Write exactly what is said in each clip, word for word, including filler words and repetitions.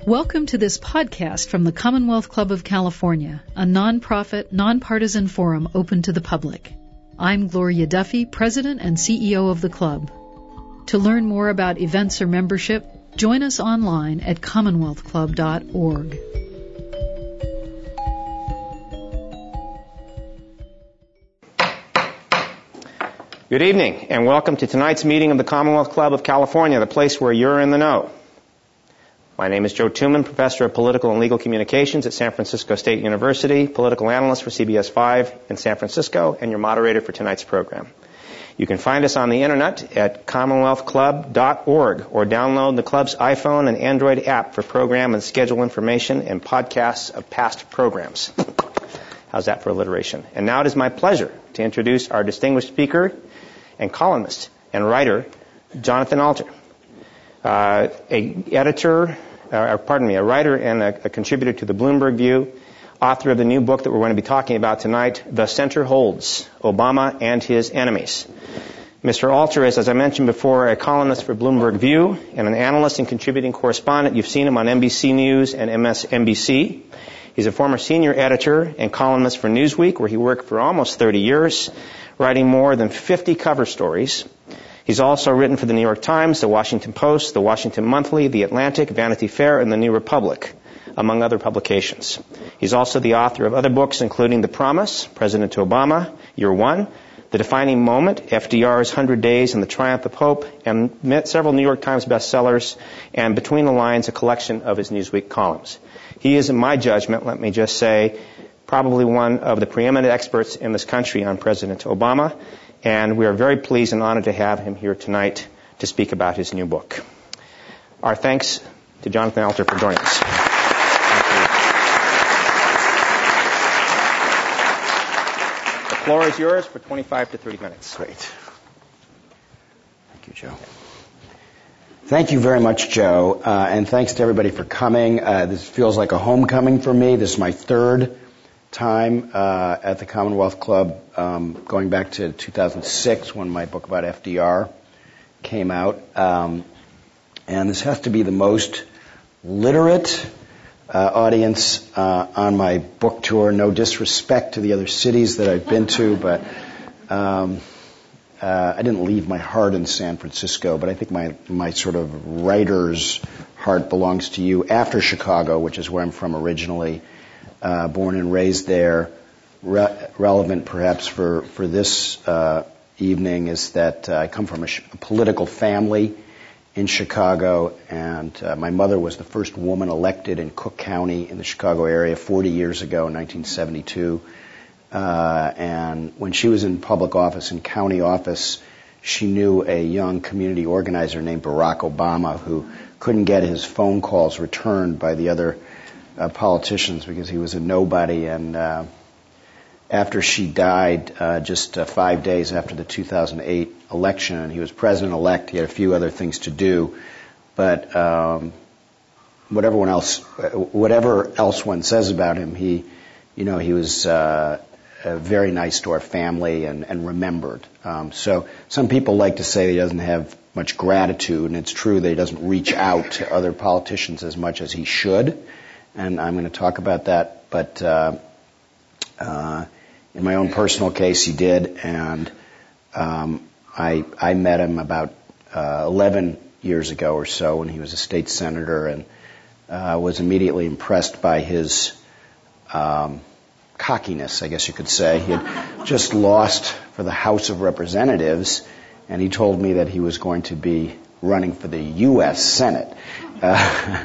Welcome to this podcast from the Commonwealth Club of California, a nonprofit, nonpartisan forum open to the public. I'm Gloria Duffy, President and C E O of the club. To learn more about events or membership, join us online at commonwealth club dot org. Good evening, and welcome to tonight's meeting of the Commonwealth Club of California, the place where you're in the know. My name is Joe Tuman, Professor of Political and Legal Communications at San Francisco State University, political analyst for C B S five in San Francisco, and your moderator for tonight's program. You can find us on the internet at commonwealth club dot org or download the club's iPhone and Android app for program and schedule information and podcasts of past programs. How's that for alliteration? And now it is my pleasure to introduce our distinguished speaker and columnist and writer, Jonathan Alter, uh, a editor, uh, pardon me, a writer and a, a contributor to the Bloomberg View, author of the new book that we're going to be talking about tonight, The Center Holds, Obama and His Enemies. Mister Alter is, as I mentioned before, a columnist for Bloomberg View and an analyst and contributing correspondent. You've seen him on N B C News and M S N B C. He's a former senior editor and columnist for Newsweek, where he worked for almost thirty years, writing more than fifty cover stories. He's also written for the New York Times, the Washington Post, the Washington Monthly, the Atlantic, Vanity Fair, and the New Republic, among other publications. He's also the author of other books, including The Promise, President Obama, Year One, The Defining Moment, F D R's one hundred days and the Triumph of Hope, and several New York Times bestsellers, and Between the Lines, a collection of his Newsweek columns. He is, in my judgment, let me just say, probably one of the preeminent experts in this country on President Obama, and we are very pleased and honored to have him here tonight to speak about his new book. Our thanks to Jonathan Alter for joining us. The floor is yours for twenty-five to thirty minutes. Great. Thank you, Joe. Thank you very much, Joe, uh, and thanks to everybody for coming. Uh, this feels like a homecoming for me. This is my third time uh, at the Commonwealth Club, um, going back to two thousand six when my book about F D R came out. Um, and this has to be the most literate uh, audience uh, on my book tour. No disrespect to the other cities that I've been to, but um, uh, I didn't leave my heart in San Francisco, but I think my, my sort of writer's heart belongs to you after Chicago, which is where I'm from originally. Uh, born and raised there. Re- relevant perhaps for, for this uh, evening is that uh, I come from a, sh- a political family in Chicago, and uh, my mother was the first woman elected in Cook County in the Chicago area forty years ago in nineteen seventy-two. Uh, and when she was in public office, in county office, she knew a young community organizer named Barack Obama who couldn't get his phone calls returned by the other Uh, politicians because he was a nobody. And uh, after she died, uh, just uh, five days after the two thousand eight election, and he was president-elect, he had a few other things to do. But um, whatever one else, whatever else one says about him, he, you know, he was uh, uh, very nice to our family and, and remembered. Um, so some people like to say he doesn't have much gratitude, and it's true that he doesn't reach out to other politicians as much as he should. And I'm going to talk about that, but uh, uh, in my own personal case, he did, and um, I, I met him about uh, eleven years ago or so when he was a state senator, and uh, was immediately impressed by his um, cockiness, I guess you could say. He had just lost for the House of Representatives, and he told me that he was going to be running for the U S Senate. Uh,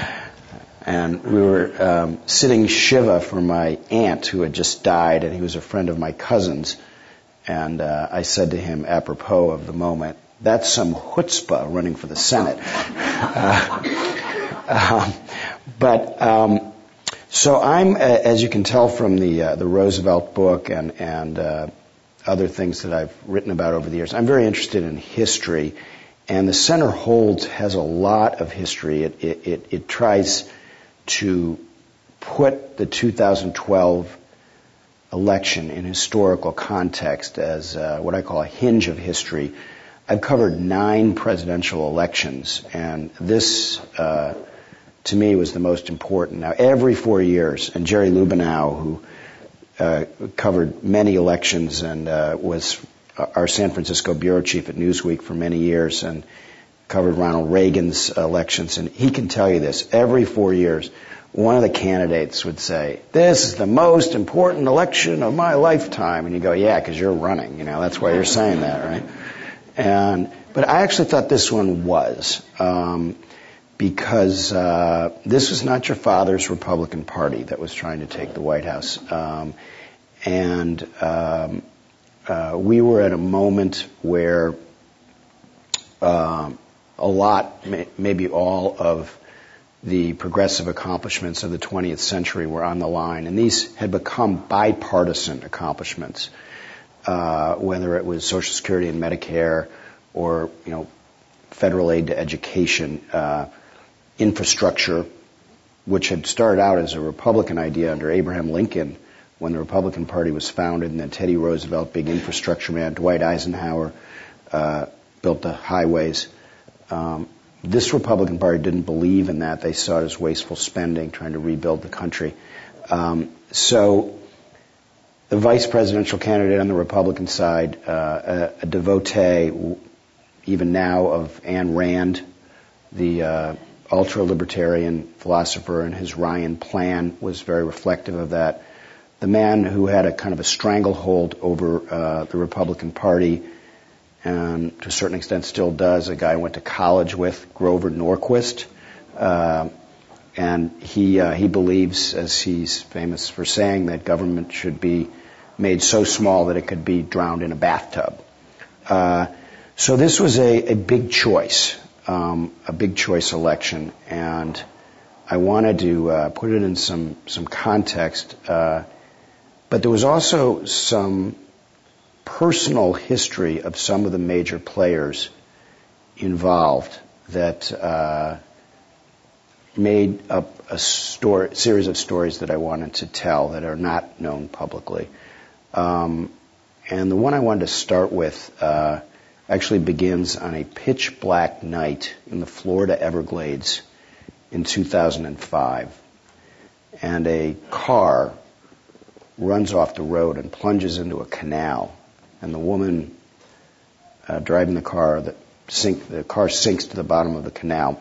And we were um, sitting Shiva for my aunt who had just died, and he was a friend of my cousin's. And uh, I said to him, apropos of the moment, that's some chutzpah running for the Senate. Uh, um, but um, so I'm, uh, as you can tell from the uh, the Roosevelt book and and uh, other things that I've written about over the years, I'm very interested in history, and the Center Holds has a lot of history. It it it, it tries to put the two thousand twelve election in historical context as uh, what I call a hinge of history. I've covered nine presidential elections, and this uh, to me, was the most important. Now, every four years, and Jerry Lubenow, who uh, covered many elections and uh, was our San Francisco bureau chief at Newsweek for many years and covered Ronald Reagan's elections, and he can tell you this. Every four years, one of the candidates would say, "This is the most important election of my lifetime." And you go, "Yeah, because you're running. You know, that's why you're saying that, right?" And but I actually thought this one was, um, because uh, this was not your father's Republican Party that was trying to take the White House, um, and um, uh, we were at a moment where uh, a lot, may, maybe all of the progressive accomplishments of the twentieth century were on the line, and these had become bipartisan accomplishments, uh, whether it was Social Security and Medicare or, you know, federal aid to education, uh, infrastructure, which had started out as a Republican idea under Abraham Lincoln when the Republican Party was founded, and then Teddy Roosevelt, big infrastructure man, Dwight Eisenhower, uh, built the highways. Um, This Republican Party didn't believe in that. They saw it as wasteful spending, trying to rebuild the country. Um, so the vice presidential candidate on the Republican side, uh, a, a devotee, even now, of Ayn Rand, the uh, ultra-libertarian philosopher, and his Ryan plan was very reflective of that. The man who had a kind of a stranglehold over uh, the Republican Party, and to a certain extent still does, a guy I went to college with, Grover Norquist. Uh, and he uh, he believes, as he's famous for saying, that government should be made so small that it could be drowned in a bathtub. Uh, so this was a, a big choice, um, a big choice election, and I wanted to uh, put it in some, some context. Uh, but there was also some personal history of some of the major players involved that uh, made up a story, series of stories that I wanted to tell that are not known publicly. Um, and the one I wanted to start with uh, actually begins on a pitch black night in the Florida Everglades in two thousand five. And a car runs off the road and plunges into a canal. And the woman uh, driving the car, the, sink, the car sinks to the bottom of the canal.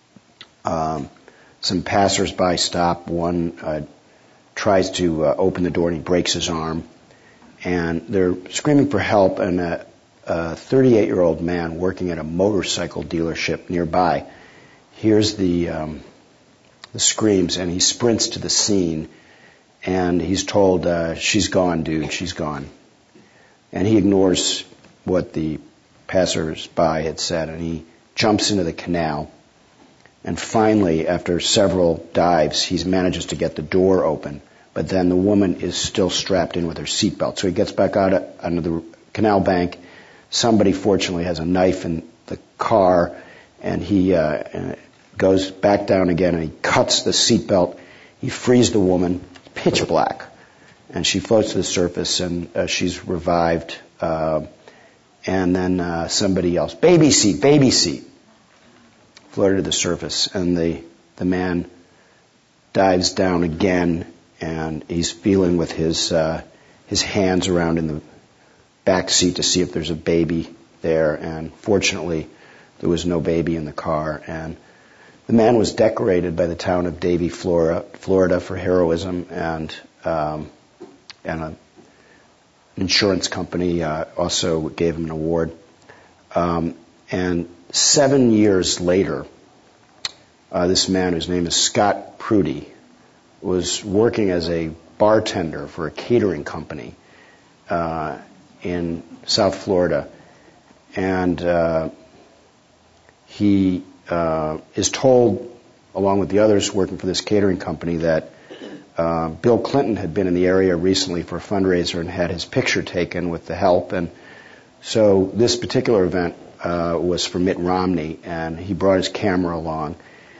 Um, some passersby stop. One uh, tries to uh, open the door and he breaks his arm. And they're screaming for help, and a, a thirty-eight-year-old man working at a motorcycle dealership nearby hears the, um, the screams, and he sprints to the scene, and he's told, uh, "She's gone, dude, she's gone." And he ignores what the passersby had said, and he jumps into the canal. And finally, after several dives, he manages to get the door open. But then the woman is still strapped in with her seatbelt. So he gets back out onto the canal bank. Somebody, fortunately, has a knife in the car, and he uh, goes back down again, and he cuts the seatbelt. He frees the woman, pitch black. And she floats to the surface, and uh, she's revived. Uh, and then uh, somebody else, baby seat, baby seat, floated to the surface. And the, the man dives down again, and he's feeling with his uh, his hands around in the back seat to see if there's a baby there. And fortunately, there was no baby in the car. And the man was decorated by the town of Davie, Florida, Florida for heroism, and um, and an insurance company uh, also gave him an award. Um, and seven years later, uh, this man, whose name is Scott Prudy, was working as a bartender for a catering company uh, in South Florida. And uh, he uh, is told, along with the others working for this catering company, that uh, Bill Clinton had been in the area recently for a fundraiser and had his picture taken with the help. And so this particular event uh, was for Mitt Romney, and he brought his camera along.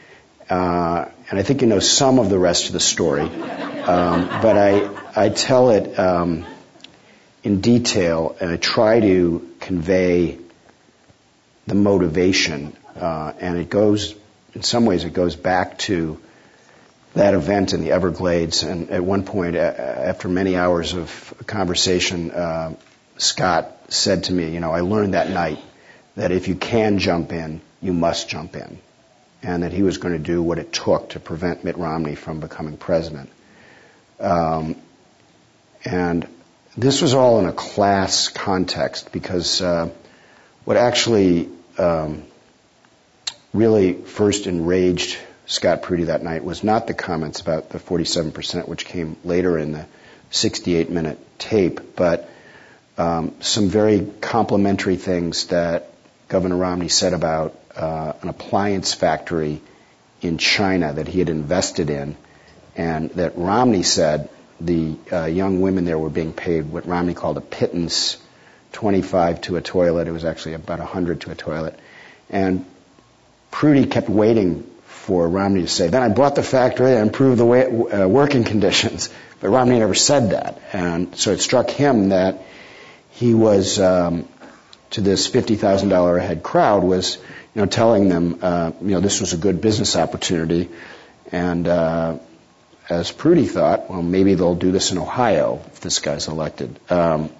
Uh, and I think you know some of the rest of the story, um, but I I tell it um, in detail, and I try to convey the motivation, uh, and it goes in some ways it goes back to that event in the Everglades. And at one point, after many hours of conversation, uh, Scott said to me, you know, I learned that night that if you can jump in, you must jump in, and that he was going to do what it took to prevent Mitt Romney from becoming president. Um, and this was all in a class context, because uh, what actually um, really first enraged Scott Prudy that night was not the comments about the forty-seven percent, which came later in the sixty-eight minute tape, but um, some very complimentary things that Governor Romney said about uh, an appliance factory in China that he had invested in, and that Romney said the uh, young women there were being paid what Romney called a pittance, twenty-five to a toilet. It was actually about one hundred to a toilet. And Prudy kept waiting for Romney to say, then I bought the factory and improved the way, uh, working conditions. But Romney never said that. And so it struck him that he was, um, to this fifty thousand dollars a head crowd, was, you know, telling them, uh, you know, this was a good business opportunity. And uh, as Prudy thought, well, maybe they'll do this in Ohio if this guy's elected. Um,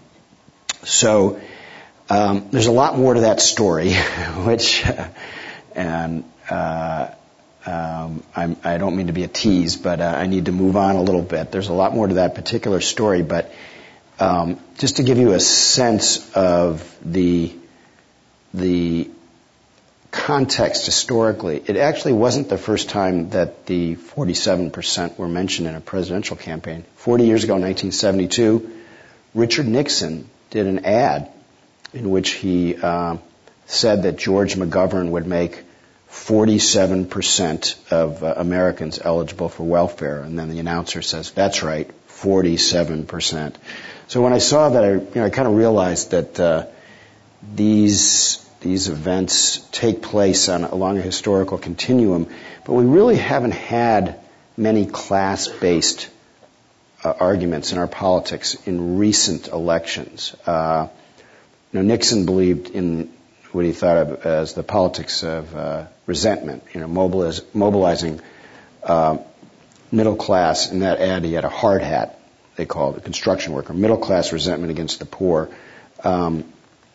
so um, there's a lot more to that story, which, uh, and uh, um, I'm, I don't mean to be a tease, but uh, I need to move on a little bit. There's a lot more to that particular story, but um, just to give you a sense of the the context historically, it actually wasn't the first time that the forty-seven percent were mentioned in a presidential campaign. Forty years ago, in nineteen seventy-two, Richard Nixon did an ad in which he uh, said that George McGovern would make forty-seven percent of uh, Americans eligible for welfare. And then the announcer says, that's right, forty-seven percent. So when I saw that, I, you know, I kind of realized that uh, these these events take place on along a historical continuum, but we really haven't had many class-based uh, arguments in our politics in recent elections. Uh, you know, Nixon believed in what he thought of as the politics of uh, resentment, you know, mobiliz- mobilizing uh, middle class. In that ad, he had a hard hat, they called it, construction worker, middle class resentment against the poor. Um,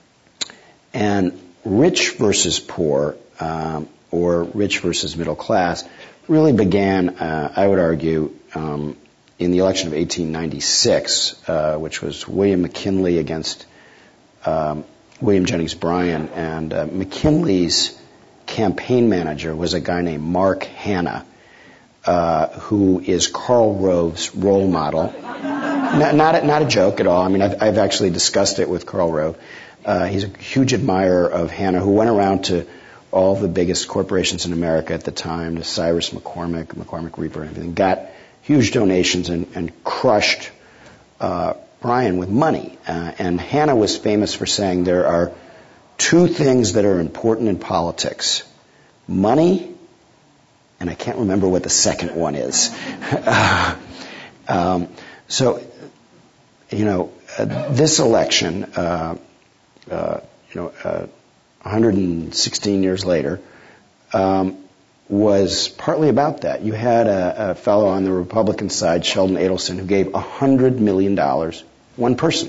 and rich versus poor, um, or rich versus middle class, really began, uh, I would argue, um, in the election of eighteen ninety-six, uh, which was William McKinley against um, William Jennings Bryan. And uh, McKinley's campaign manager was a guy named Mark Hanna, uh, who is Karl Rove's role model. not, not, a, not a joke at all. I mean, I've, I've actually discussed it with Karl Rove. Uh, he's a huge admirer of Hanna, who went around to all the biggest corporations in America at the time, to Cyrus McCormick, McCormick Reaper, and everything, got huge donations and, and crushed uh, Bryan with money. Uh, and Hanna was famous for saying there are two things that are important in politics: money, and I can't remember what the second one is. uh, um, so, you know, uh, this election, uh, Uh, you know, uh, one hundred sixteen years later, um, was partly about that. You had a, a fellow on the Republican side, Sheldon Adelson, who gave one hundred million dollars, one person.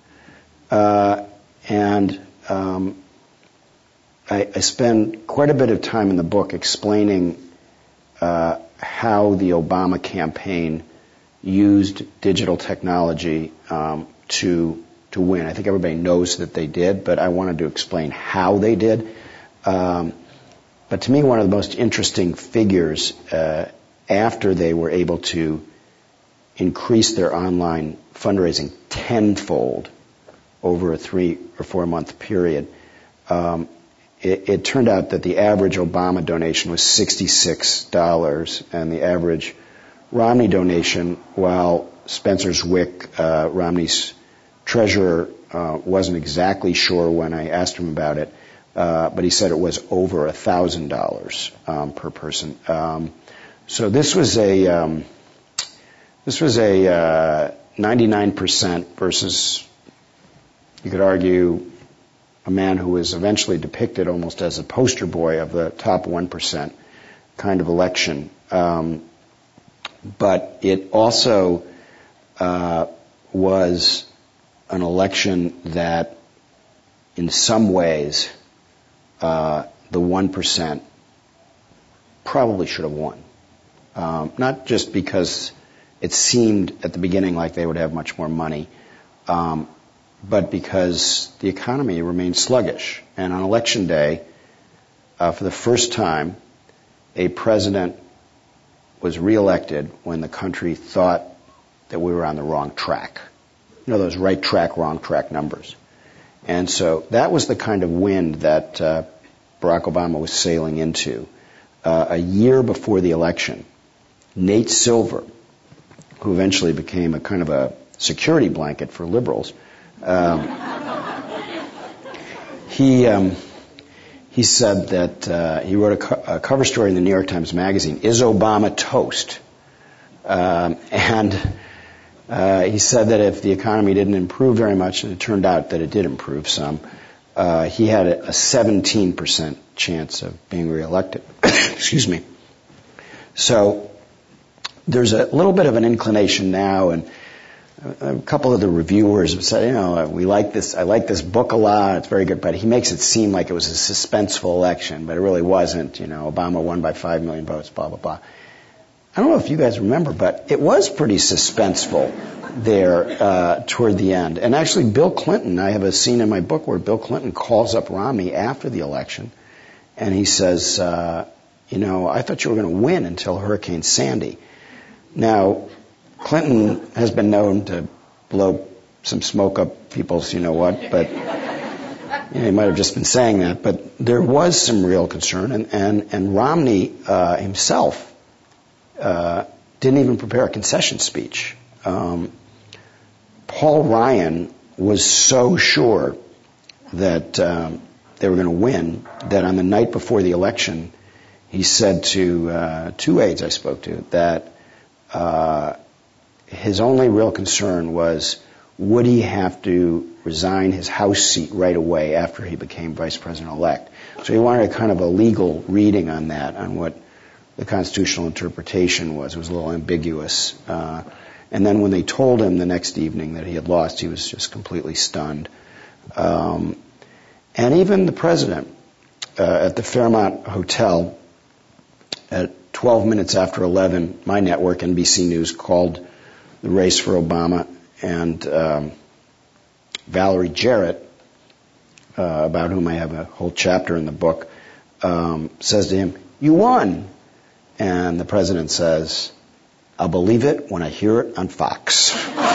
Uh, and um, I, I spend quite a bit of time in the book explaining uh, how the Obama campaign used digital technology um, to to win. I think everybody knows that they did, but I wanted to explain how they did. Um, but to me, one of the most interesting figures uh, after they were able to increase their online fundraising tenfold over a three or four month period, um, it, it turned out that the average Obama donation was sixty-six dollars, and the average Romney donation, while Spencer Zwick, uh, Romney's treasurer, uh, wasn't exactly sure when I asked him about it, uh, but he said it was over a thousand dollars um, per person. Um, so this was a um, this was a uh, ninety-nine percent versus, you could argue, a man who was eventually depicted almost as a poster boy of the top one percent. kind of election. Um, but it also uh, was an election that, in some ways, uh, the one percent probably should have won. Um, not just because it seemed at the beginning like they would have much more money, um, but because the economy remained sluggish. And on election day, uh, for the first time, a president was reelected when the country thought that we were on the wrong track. You know, those right track, wrong track numbers. And so that was the kind of wind that uh, Barack Obama was sailing into. Uh, a year before the election, Nate Silver, who eventually became a kind of a security blanket for liberals, um, he um, he said that uh, he wrote a, co- a cover story in the New York Times Magazine, "Is Obama Toast?" Um, and uh, he said that if the economy didn't improve very much, and it turned out that it did improve some, uh, he had a, a seventeen percent chance of being reelected. Excuse me. So there's a little bit of an inclination now, and a, a couple of the reviewers have said, you know, we like this, I like this book a lot, it's very good, but he makes it seem like it was a suspenseful election, but it really wasn't. You know, Obama won by five million votes, blah, blah, blah. I don't know if you guys remember, but it was pretty suspenseful there uh, toward the end. And actually, Bill Clinton, I have a scene in my book where Bill Clinton calls up Romney after the election, and he says, uh, you know, I thought you were going to win until Hurricane Sandy. Now, Clinton has been known to blow some smoke up people's, you know what, but you know, he might have just been saying that. But there was some real concern, and, and, and Romney uh, himself uh, didn't even prepare a concession speech. Um, Paul Ryan was so sure that um, they were going to win that on the night before the election, he said to uh, two aides I spoke to that uh, his only real concern was, would he have to resign his House seat right away after he became vice president-elect? So he wanted a kind of a legal reading on that, on what the constitutional interpretation was. It was a little ambiguous. Uh, and then when they told him the next evening that he had lost, he was just completely stunned. Um, and even the president uh, at the Fairmont Hotel at twelve minutes after eleven, my network, N B C News, called the race for Obama, and um, Valerie Jarrett, uh, about whom I have a whole chapter in the book, um, says to him, "You won." And the president says, "I'll believe it when I hear it on Fox."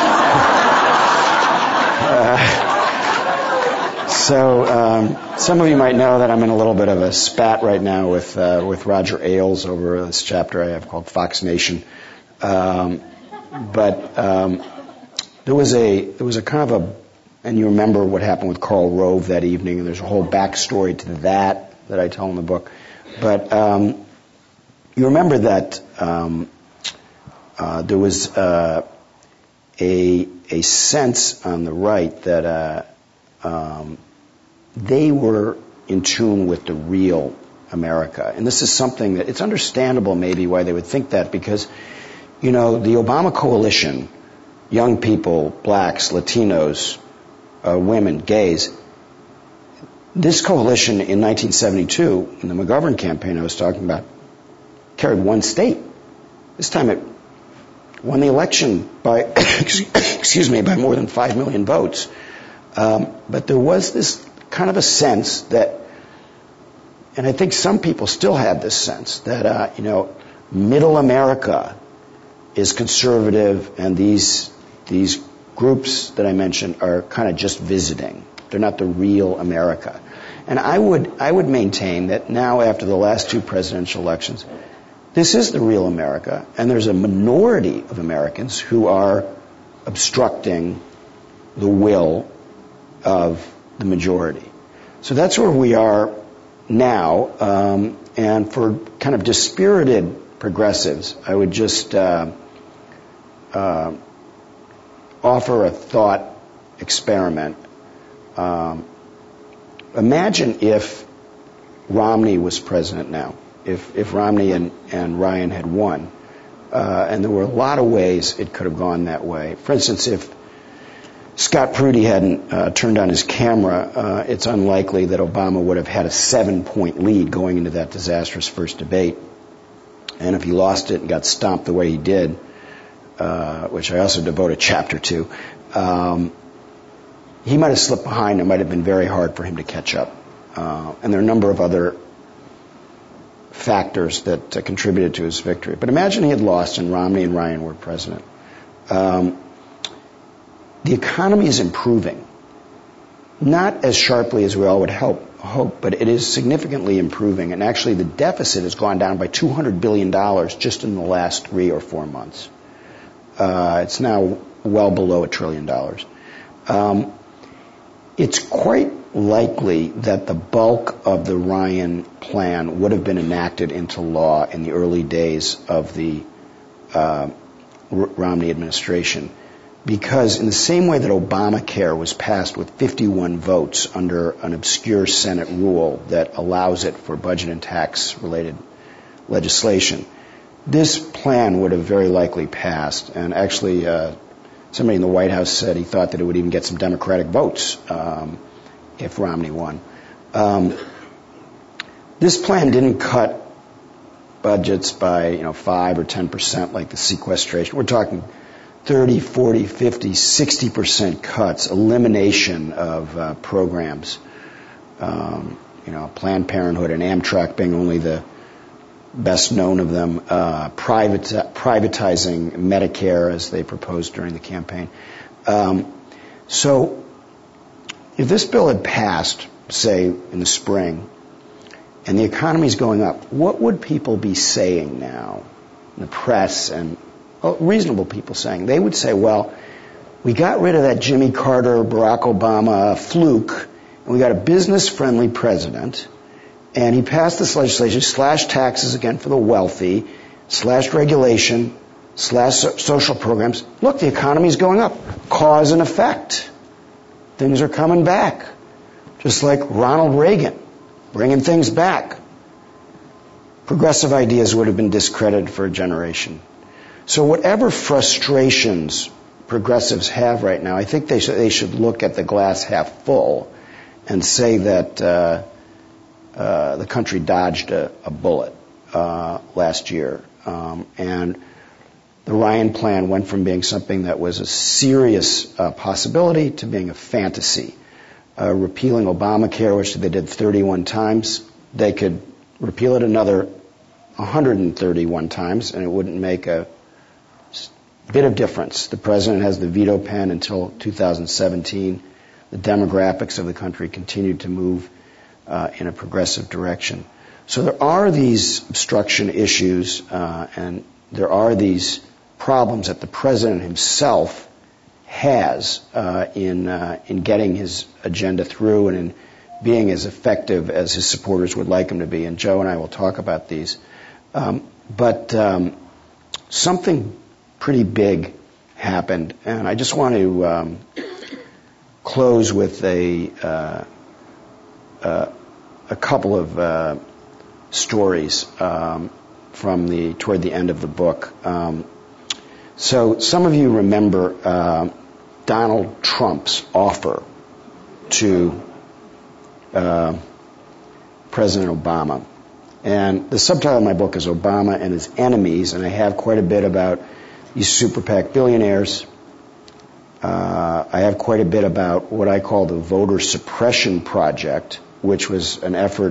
uh, so um, some of you might know that I'm in a little bit of a spat right now with uh, with Roger Ailes over this chapter I have called Fox Nation. Um, but um, there was a there was a kind of a, and you remember what happened with Karl Rove that evening, and there's a whole backstory to that that I tell in the book. But um, you remember that um, uh, there was uh, a a sense on the right that uh, um, they were in tune with the real America, and this is something that it's understandable maybe why they would think that, because you know the Obama coalition, young people, blacks, Latinos, uh, women, gays. This coalition in nineteen seventy-two, in the McGovern campaign I was talking about, carried one state. This time it won the election by, excuse me, by more than five million votes. Um, but there was this kind of a sense that, and I think some people still had this sense that, uh, you know, middle America is conservative, and these these groups that I mentioned are kind of just visiting. They're not the real America. And I would I would maintain that now, after the last two presidential elections, this is the real America, and there's a minority of Americans who are obstructing the will of the majority. So that's where we are now, um, and for kind of dispirited progressives, I would just uh, uh, offer a thought experiment. Um, imagine if Romney was president now. if, if Romney and, and Ryan had won. Uh, and there were a lot of ways it could have gone that way. For instance, if Scott Prudy hadn't uh, turned on his camera, uh, it's unlikely that Obama would have had a seven-point lead going into that disastrous first debate. And if he lost it and got stomped the way he did, uh, which I also devote a chapter to, um, he might have slipped behind. It might have been very hard for him to catch up. Uh, and there are a number of other factors that uh, contributed to his victory. But imagine he had lost and Romney and Ryan were president. Um, the economy is improving. Not as sharply as we all would help, hope, but it is significantly improving. And actually the deficit has gone down by two hundred billion dollars just in the last three or four months. Uh, it's now well below a trillion dollars. Um, it's quite likely that the bulk of the Ryan plan would have been enacted into law in the early days of the uh, Romney administration, because in the same way that Obamacare was passed with fifty-one votes under an obscure Senate rule that allows it for budget and tax-related legislation, this plan would have very likely passed. And actually, uh, somebody in the White House said he thought that it would even get some Democratic votes um, if Romney won. Um, this plan didn't cut budgets by, you know, five or ten percent like the sequestration. We're talking thirty, forty, fifty, sixty percent cuts, elimination of uh, programs. Um, you know, Planned Parenthood and Amtrak being only the best known of them, uh, private, privatizing Medicare as they proposed during the campaign. Um, so if this bill had passed, say, in the spring, and the economy is going up, what would people be saying now in the press and well, reasonable people saying? They would say, well, we got rid of that Jimmy Carter, Barack Obama fluke, and we got a business-friendly president, and he passed this legislation, slashed taxes again for the wealthy, slashed regulation, slashed so- social programs. Look, the economy is going up. Cause and effect. Things are coming back. Just like Ronald Reagan, bringing things back. Progressive ideas would have been discredited for a generation. So whatever frustrations progressives have right now, I think they should, they should look at the glass half full and say that uh, uh, the country dodged a, a bullet uh, last year. Um, and the Ryan plan went from being something that was a serious uh, possibility to being a fantasy. Uh, repealing Obamacare, which they did thirty-one times, they could repeal it another one hundred thirty-one times, and it wouldn't make a bit of difference. The president has the veto pen until two thousand seventeen. The demographics of the country continue to move uh, in a progressive direction. So there are these obstruction issues, uh, and there are these problems that the president himself has uh, in uh, in getting his agenda through and in being as effective as his supporters would like him to be. And Joe and I will talk about these. Um, but um, something pretty big happened, and I just want to um, close with a uh, uh, a couple of uh, stories um, from the toward the end of the book. Um, so some of you remember uh, Donald Trump's offer to uh, President Obama. And the subtitle of my book is Obama and His Enemies, and I have quite a bit about these super PAC billionaires. Uh, I have quite a bit about what I call the voter suppression project, which was an effort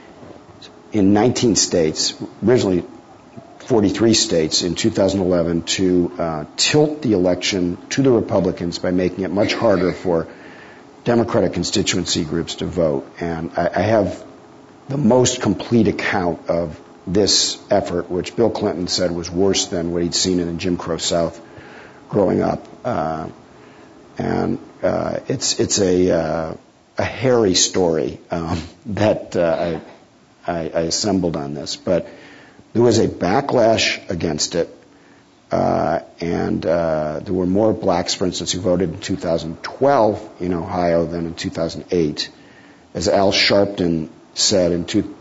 in nineteen states, originally forty-three states in two thousand eleven, to uh, tilt the election to the Republicans by making it much harder for Democratic constituency groups to vote. And I, I have the most complete account of this effort, which Bill Clinton said was worse than what he'd seen in the Jim Crow South growing up. Uh, and uh, it's it's a uh, a hairy story um, that uh, I, I, I assembled on this, but there was a backlash against it, uh, and uh, there were more blacks, for instance, who voted in two thousand twelve in Ohio than in two thousand eight. As Al Sharpton said in two,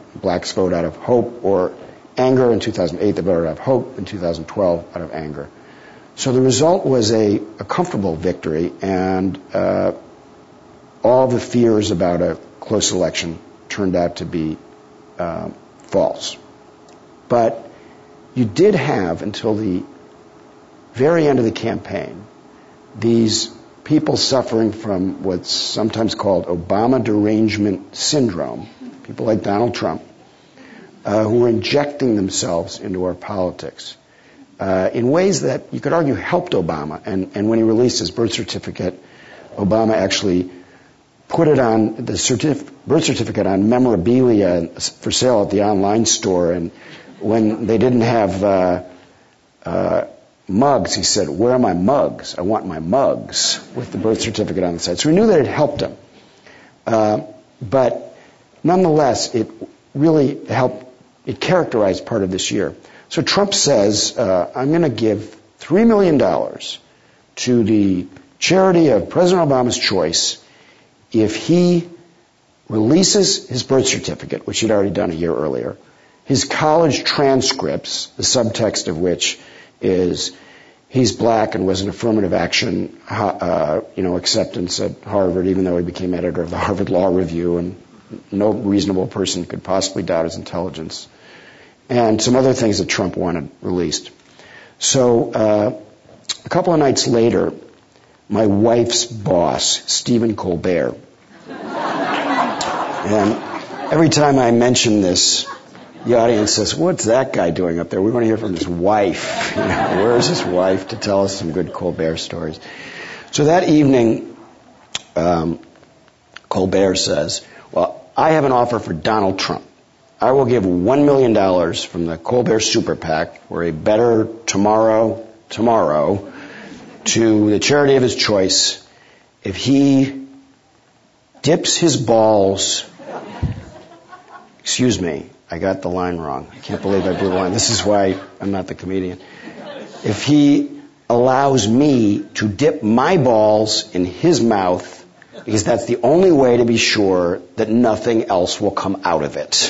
blacks vote out of hope or anger. In two thousand eight, they voted out of hope. In two thousand twelve, out of anger. So the result was a, a comfortable victory, and uh, all the fears about a close election turned out to be uh, false. But you did have, until the very end of the campaign, these people suffering from what's sometimes called Obama derangement syndrome, people like Donald Trump, uh, who were injecting themselves into our politics uh, in ways that you could argue helped Obama. And, and when he released his birth certificate, Obama actually put it on the certif- birth certificate on memorabilia for sale at the online store. And when they didn't have uh, uh, mugs, he said, "Where are my mugs? I want my mugs," with the birth certificate on the side. So we knew that it helped him. Uh, but nonetheless, it really helped, it characterized part of this year. So Trump says, uh, I'm going to give three million dollars to the charity of President Obama's choice if he releases his birth certificate, which he'd already done a year earlier, his college transcripts, the subtext of which is he's black and was an affirmative action, uh, you know, acceptance at Harvard, even though he became editor of the Harvard Law Review, and no reasonable person could possibly doubt his intelligence, and some other things that Trump wanted released. So uh, a couple of nights later, my wife's boss, Stephen Colbert, and every time I mention this, the audience says, "What's that guy doing up there? We want to hear from his wife. You know, where's his wife to tell us some good Colbert stories?" So that evening, um, Colbert says, "Well, I have an offer for Donald Trump. I will give one million dollars from the Colbert Super PAC for a better tomorrow, tomorrow, to the charity of his choice if he dips his balls," excuse me, I got the line wrong. I can't believe I blew the line. This is why I'm not the comedian. "If he allows me to dip my balls in his mouth, because that's the only way to be sure that nothing else will come out of it."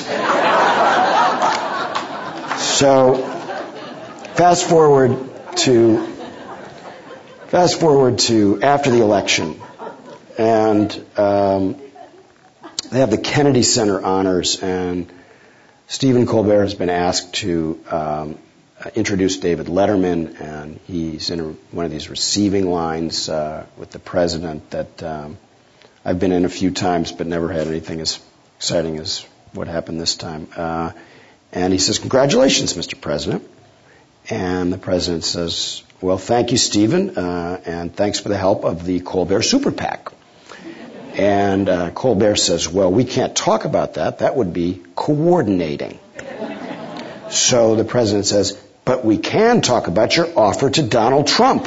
So, fast forward to fast forward to after the election, and um, they have the Kennedy Center honors, and Stephen Colbert has been asked to um, introduce David Letterman, and he's in a, one of these receiving lines uh, with the president that um, I've been in a few times, but never had anything as exciting as what happened this time. Uh, and he says, "Congratulations, Mister President." And the president says, "Well, thank you, Stephen, uh, and thanks for the help of the Colbert Super PAC." And uh, Colbert says, "Well, we can't talk about that. That would be coordinating." So the president says, "But we can talk about your offer to Donald Trump."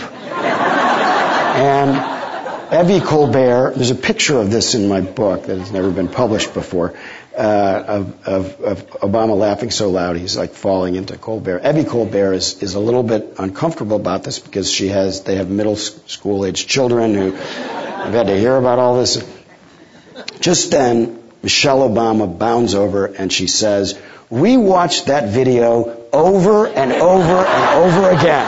And Evie Colbert, there's a picture of this in my book that has never been published before, uh, of, of, of Obama laughing so loud he's like falling into Colbert. Evie Colbert is, is a little bit uncomfortable about this because she has, they have middle school age children who have had to hear about all this. Just then, Michelle Obama bounds over and she says, "We watched that video over and over and over again."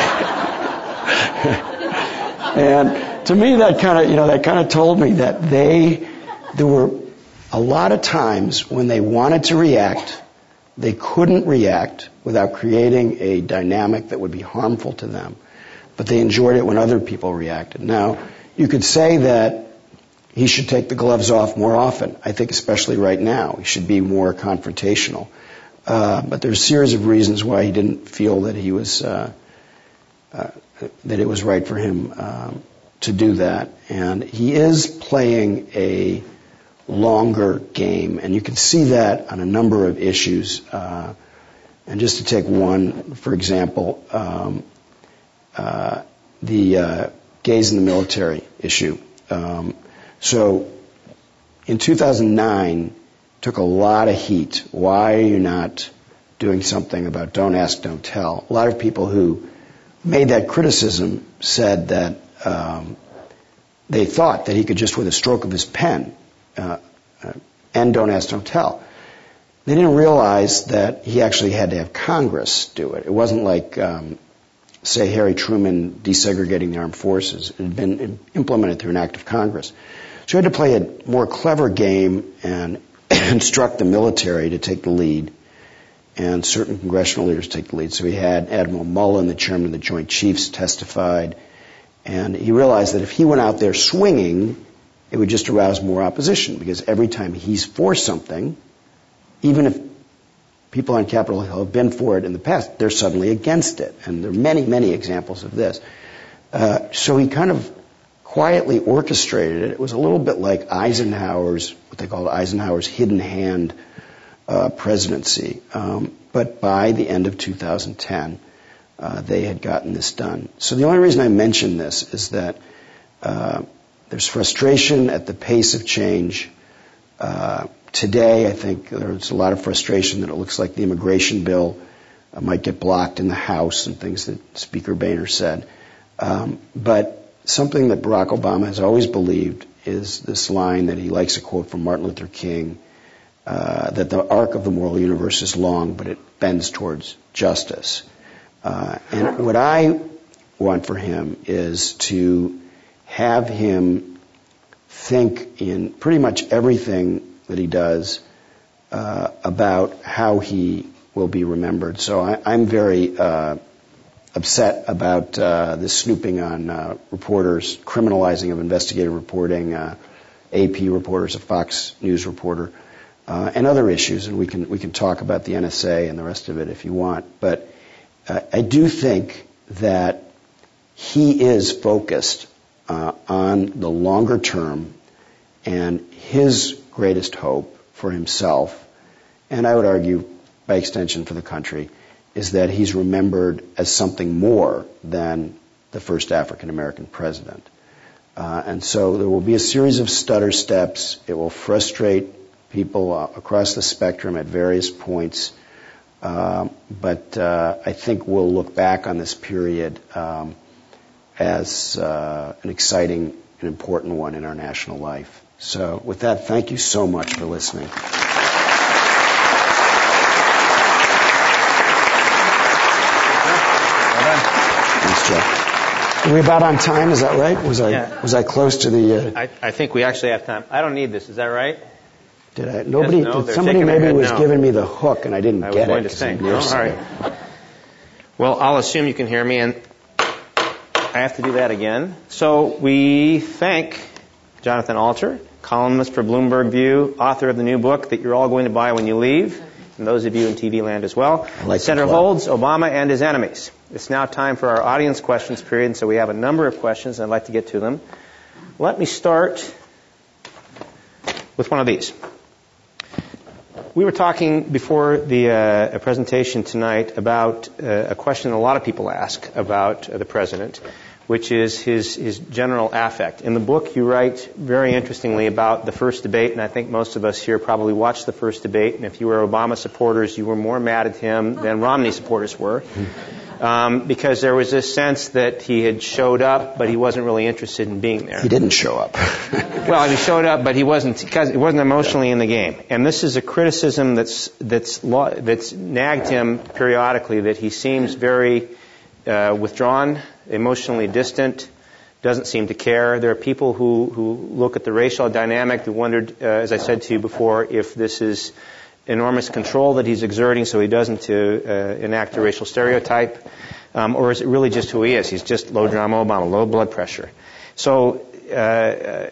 And to me, that kind of, you know, that kind of told me that they, there were a lot of times when they wanted to react, they couldn't react without creating a dynamic that would be harmful to them. But they enjoyed it when other people reacted. Now, you could say that he should take the gloves off more often. I think especially right now, he should be more confrontational. Uh, but there's a series of reasons why he didn't feel that he was, uh, uh, that it was right for him um, to do that. And he is playing a longer game, and you can see that on a number of issues. Uh, and just to take one, for example, um, uh, the uh, gays in the military issue. Um, so in two thousand nine, took a lot of heat. Why are you not doing something about Don't Ask, Don't Tell? A lot of people who made that criticism said that um, they thought that he could just, with a stroke of his pen, uh, uh, end Don't Ask, Don't Tell. they didn't realize that he actually had to have Congress do it. It wasn't like, um, say, Harry Truman desegregating the armed forces. It had been implemented through an act of Congress. So he had to play a more clever game and instruct the military to take the lead and certain congressional leaders take the lead. So he had Admiral Mullen, the chairman of the Joint Chiefs, testified, and he realized that if he went out there swinging, it would just arouse more opposition, because every time he's for something, even if people on Capitol Hill have been for it in the past, they're suddenly against it. And there are many, many examples of this. Uh, so he kind of quietly orchestrated it. It was a little bit like Eisenhower's, what they called Eisenhower's hidden hand uh, presidency. Um, but by the end of two thousand ten, uh, they had gotten this done. So the only reason I mention this is that uh, there's frustration at the pace of change. Uh, today, I think there's a lot of frustration that it looks like the immigration bill uh, might get blocked in the House and things that Speaker Boehner said. Um, but something that Barack Obama has always believed is this line that he likes to quote from Martin Luther King, uh, that the arc of the moral universe is long, but it bends towards justice. Uh, and what I want for him is to have him think in pretty much everything that he does uh, about how he will be remembered. So I, I'm very uh, upset about uh, this snooping on uh, reporters, criminalizing of investigative reporting, uh, A P reporters, a Fox News reporter, uh, and other issues. And we can we can talk about the N S A and the rest of it if you want. But uh, I do think that he is focused uh, on the longer term, and his greatest hope for himself, and I would argue by extension for the country, is that he's remembered as something more than the first African American president. Uh, and so there will be a series of stutter steps. It will frustrate people uh, across the spectrum at various points. Uh, but uh, I think we'll look back on this period um, as uh, an exciting and important one in our national life. So with that, thank you so much for listening. Thanks, Joe. Are we about on time? Is that right? Was I yeah. was I close to the? Uh, I, I think we actually have time. I don't need this. Is that right? Did I? Nobody. Yes, no, did somebody maybe ahead, was no. giving me the hook, and I didn't I get was going it. to sing. No, all right. Well, I'll assume you can hear me, and I have to do that again. So we thank Jonathan Alter, columnist for Bloomberg View, author of the new book that you're all going to buy when you leave, and those of you in T V land as well. Like Senator Holds, Obama and his enemies. It's now time for our audience questions period, so we have a number of questions, and I'd like to get to them. Let me start with one of these. We were talking before the uh, presentation tonight about uh, a question a lot of people ask about uh, the president, which is his, his general affect. In the book, you write very interestingly about the first debate, and I think most of us here probably watched the first debate, and if you were Obama supporters, you were more mad at him than Romney supporters were, um, because there was this sense that he had showed up, but he wasn't really interested in being there. He didn't show up. Well, he showed up, but he wasn't, because he wasn't emotionally in the game. And this is a criticism that's that's that's nagged him periodically, that he seems very uh, withdrawn, emotionally distant, doesn't seem to care. There are people who, who look at the racial dynamic who wondered, uh, as I said to you before, if this is enormous control that he's exerting so he doesn't uh, uh, enact a racial stereotype, um, or is it really just who he is? He's just low drama Obama, low blood pressure. So uh, uh,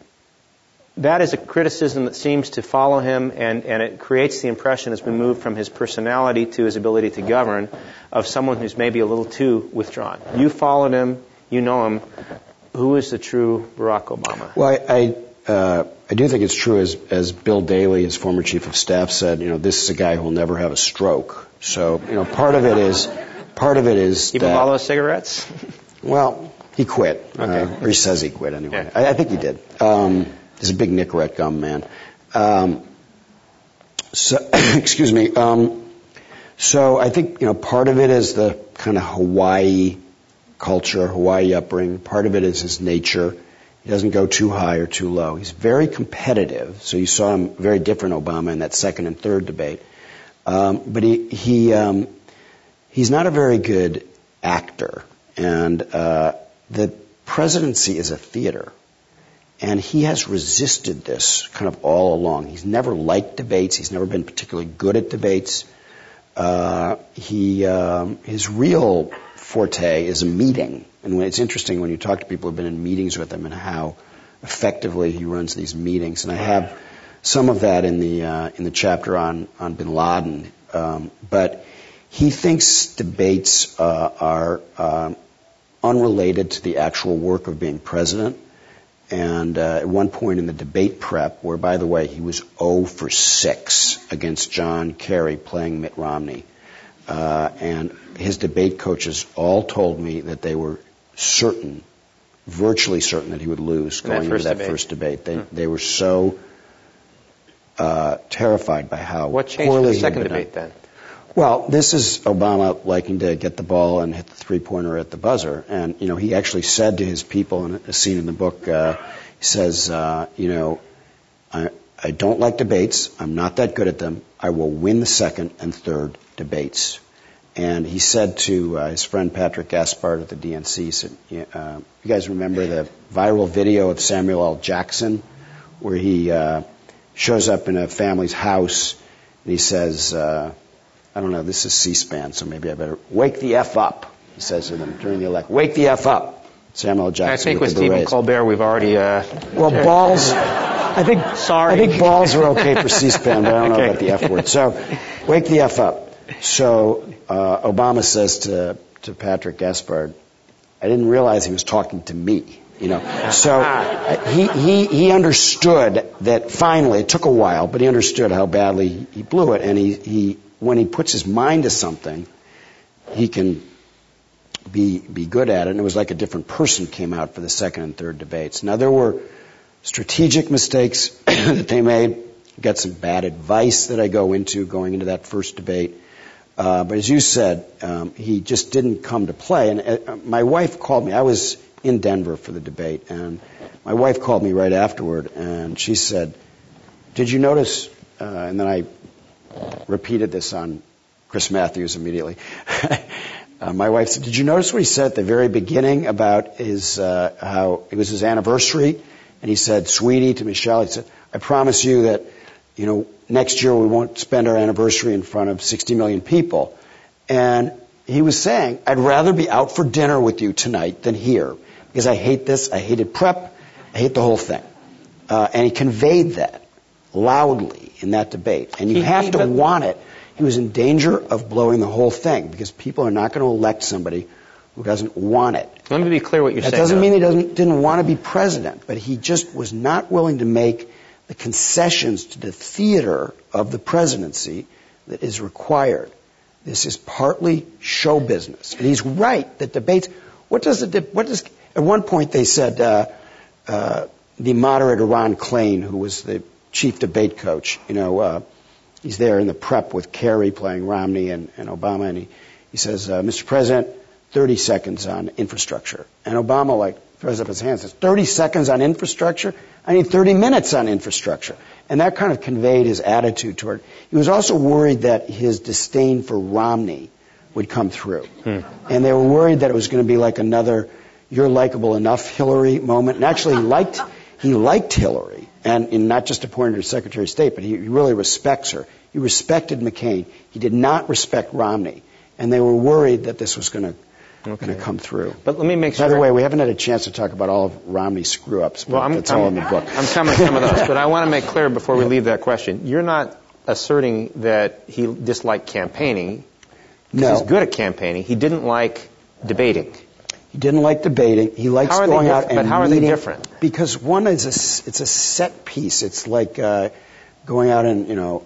that is a criticism that seems to follow him, and, and it creates the impression, as we move from his personality to his ability to govern, of someone who's maybe a little too withdrawn. You followed him, you know him. Who is the true Barack Obama? Well, I I, uh, I do think it's true, as as Bill Daley, his former chief of staff, said. You know, this is a guy who will never have a stroke. So, you know, part of it is part of it is even that, all those cigarettes. Well, he quit, okay. uh, or he says he quit anyway. Yeah. I, I think he did. Um, he's a big Nicorette gum man. Um, so, excuse me. Um, so I think, you know, part of it is the kind of Hawaii culture, Hawaii upbringing. Part of it is his nature He doesn't go too high or too low. He's very competitive. So you saw him very different, Obama, in that second and third debate. Um, but he he um, he's not a very good actor, and uh, the presidency is a theater, and he has resisted this kind of all along. He's never liked debates. He's never been particularly good at debates. Uh, he um, his real forte is a meeting, and when, it's interesting when you talk to people who've been in meetings with him and how effectively he runs these meetings. And I have some of that in the uh, in the chapter on on Bin Laden, um, but he thinks debates uh, are uh, unrelated to the actual work of being president. And uh, at one point in the debate prep, where, by the way, he was zero for six against John Kerry playing Mitt Romney, uh, and his debate coaches all told me that they were certain, virtually certain, that he would lose going into that first debate. They, hmm. they were so uh, terrified by how what changed poorly for the second he had been debate done. then? Well, this is Obama liking to get the ball and hit the three-pointer at the buzzer. And, you know, he actually said to his people in a scene in the book, uh, he says, uh, you know, I, I don't like debates. I'm not that good at them. I will win the second and third debates. And he said to uh, his friend Patrick Gaspard at the D N C, he said, uh, you guys remember the viral video of Samuel L. Jackson where he uh, shows up in a family's house and he says, uh, I don't know, this is C-SPAN, so maybe I better wake the F up, he says to them during the election. Wake the F up, Samuel L. Jackson. I think with, with Stephen Colbert, we've already... Uh, well, balls... I think Sorry. I think balls are okay for C-SPAN, but I don't okay. know about the F word. So, wake the F up. So, uh, Obama says to, to Patrick Gaspard, I didn't realize he was talking to me. You know, so uh, he, he he understood that finally, it took a while, but he understood how badly he, he blew it, and he, he when he puts his mind to something, he can be be good at it. And it was like a different person came out for the second and third debates. Now there were strategic mistakes that they made. Got some bad advice that I go into going into that first debate. Uh, but as you said, um, he just didn't come to play. And uh, my wife called me. I was in Denver for the debate, and my wife called me right afterward, and she said, did you notice, uh, and then I repeated this on Chris Matthews immediately. uh, my wife said, did you notice what he said at the very beginning about his, uh, how it was his anniversary? And he said, sweetie, to Michelle, he said, I promise you that, you know, next year we won't spend our anniversary in front of sixty million people. And he was saying, I'd rather be out for dinner with you tonight than here, because I hate this, I hated prep, I hate the whole thing. Uh, and he conveyed that loudly in that debate. And you he, have he, to but, want it. He was in danger of blowing the whole thing, because people are not going to elect somebody who doesn't want it. Let me be clear what you're that saying. That doesn't though. mean he doesn't, didn't want to be president, but he just was not willing to make the concessions to the theater of the presidency that is required. This is partly show business. And he's right that debates, what does the, what does, at one point they said, uh, uh, the moderator Ron Klain, who was the chief debate coach, you know, uh, he's there in the prep with Kerry playing Romney and, and Obama, and he, he says, uh, Mister President, thirty seconds on infrastructure. And Obama, like, throws up his hands and says, thirty seconds on infrastructure? I need thirty minutes on infrastructure. And that kind of conveyed his attitude toward. He was also worried that his disdain for Romney would come through. Hmm. And they were worried that it was going to be like another you're likable enough Hillary moment. And actually he liked, he liked Hillary. And, and not just appointed her Secretary of State, but he, he really respects her. He respected McCain. He did not respect Romney. And they were worried that this was going to Okay. going to come through. But let me make sure. By the way, we haven't had a chance to talk about all of Romney's screw-ups, but well, I'm, that's I'm, all in the book. I'm coming to some of those, but I want to make clear before we leave that question. You're not asserting that he disliked campaigning. No. He's good at campaigning. He didn't like debating. He didn't like debating. He likes going out and But how are meeting, they different? Because one is a, it's a set piece. It's like uh, going out and, you know,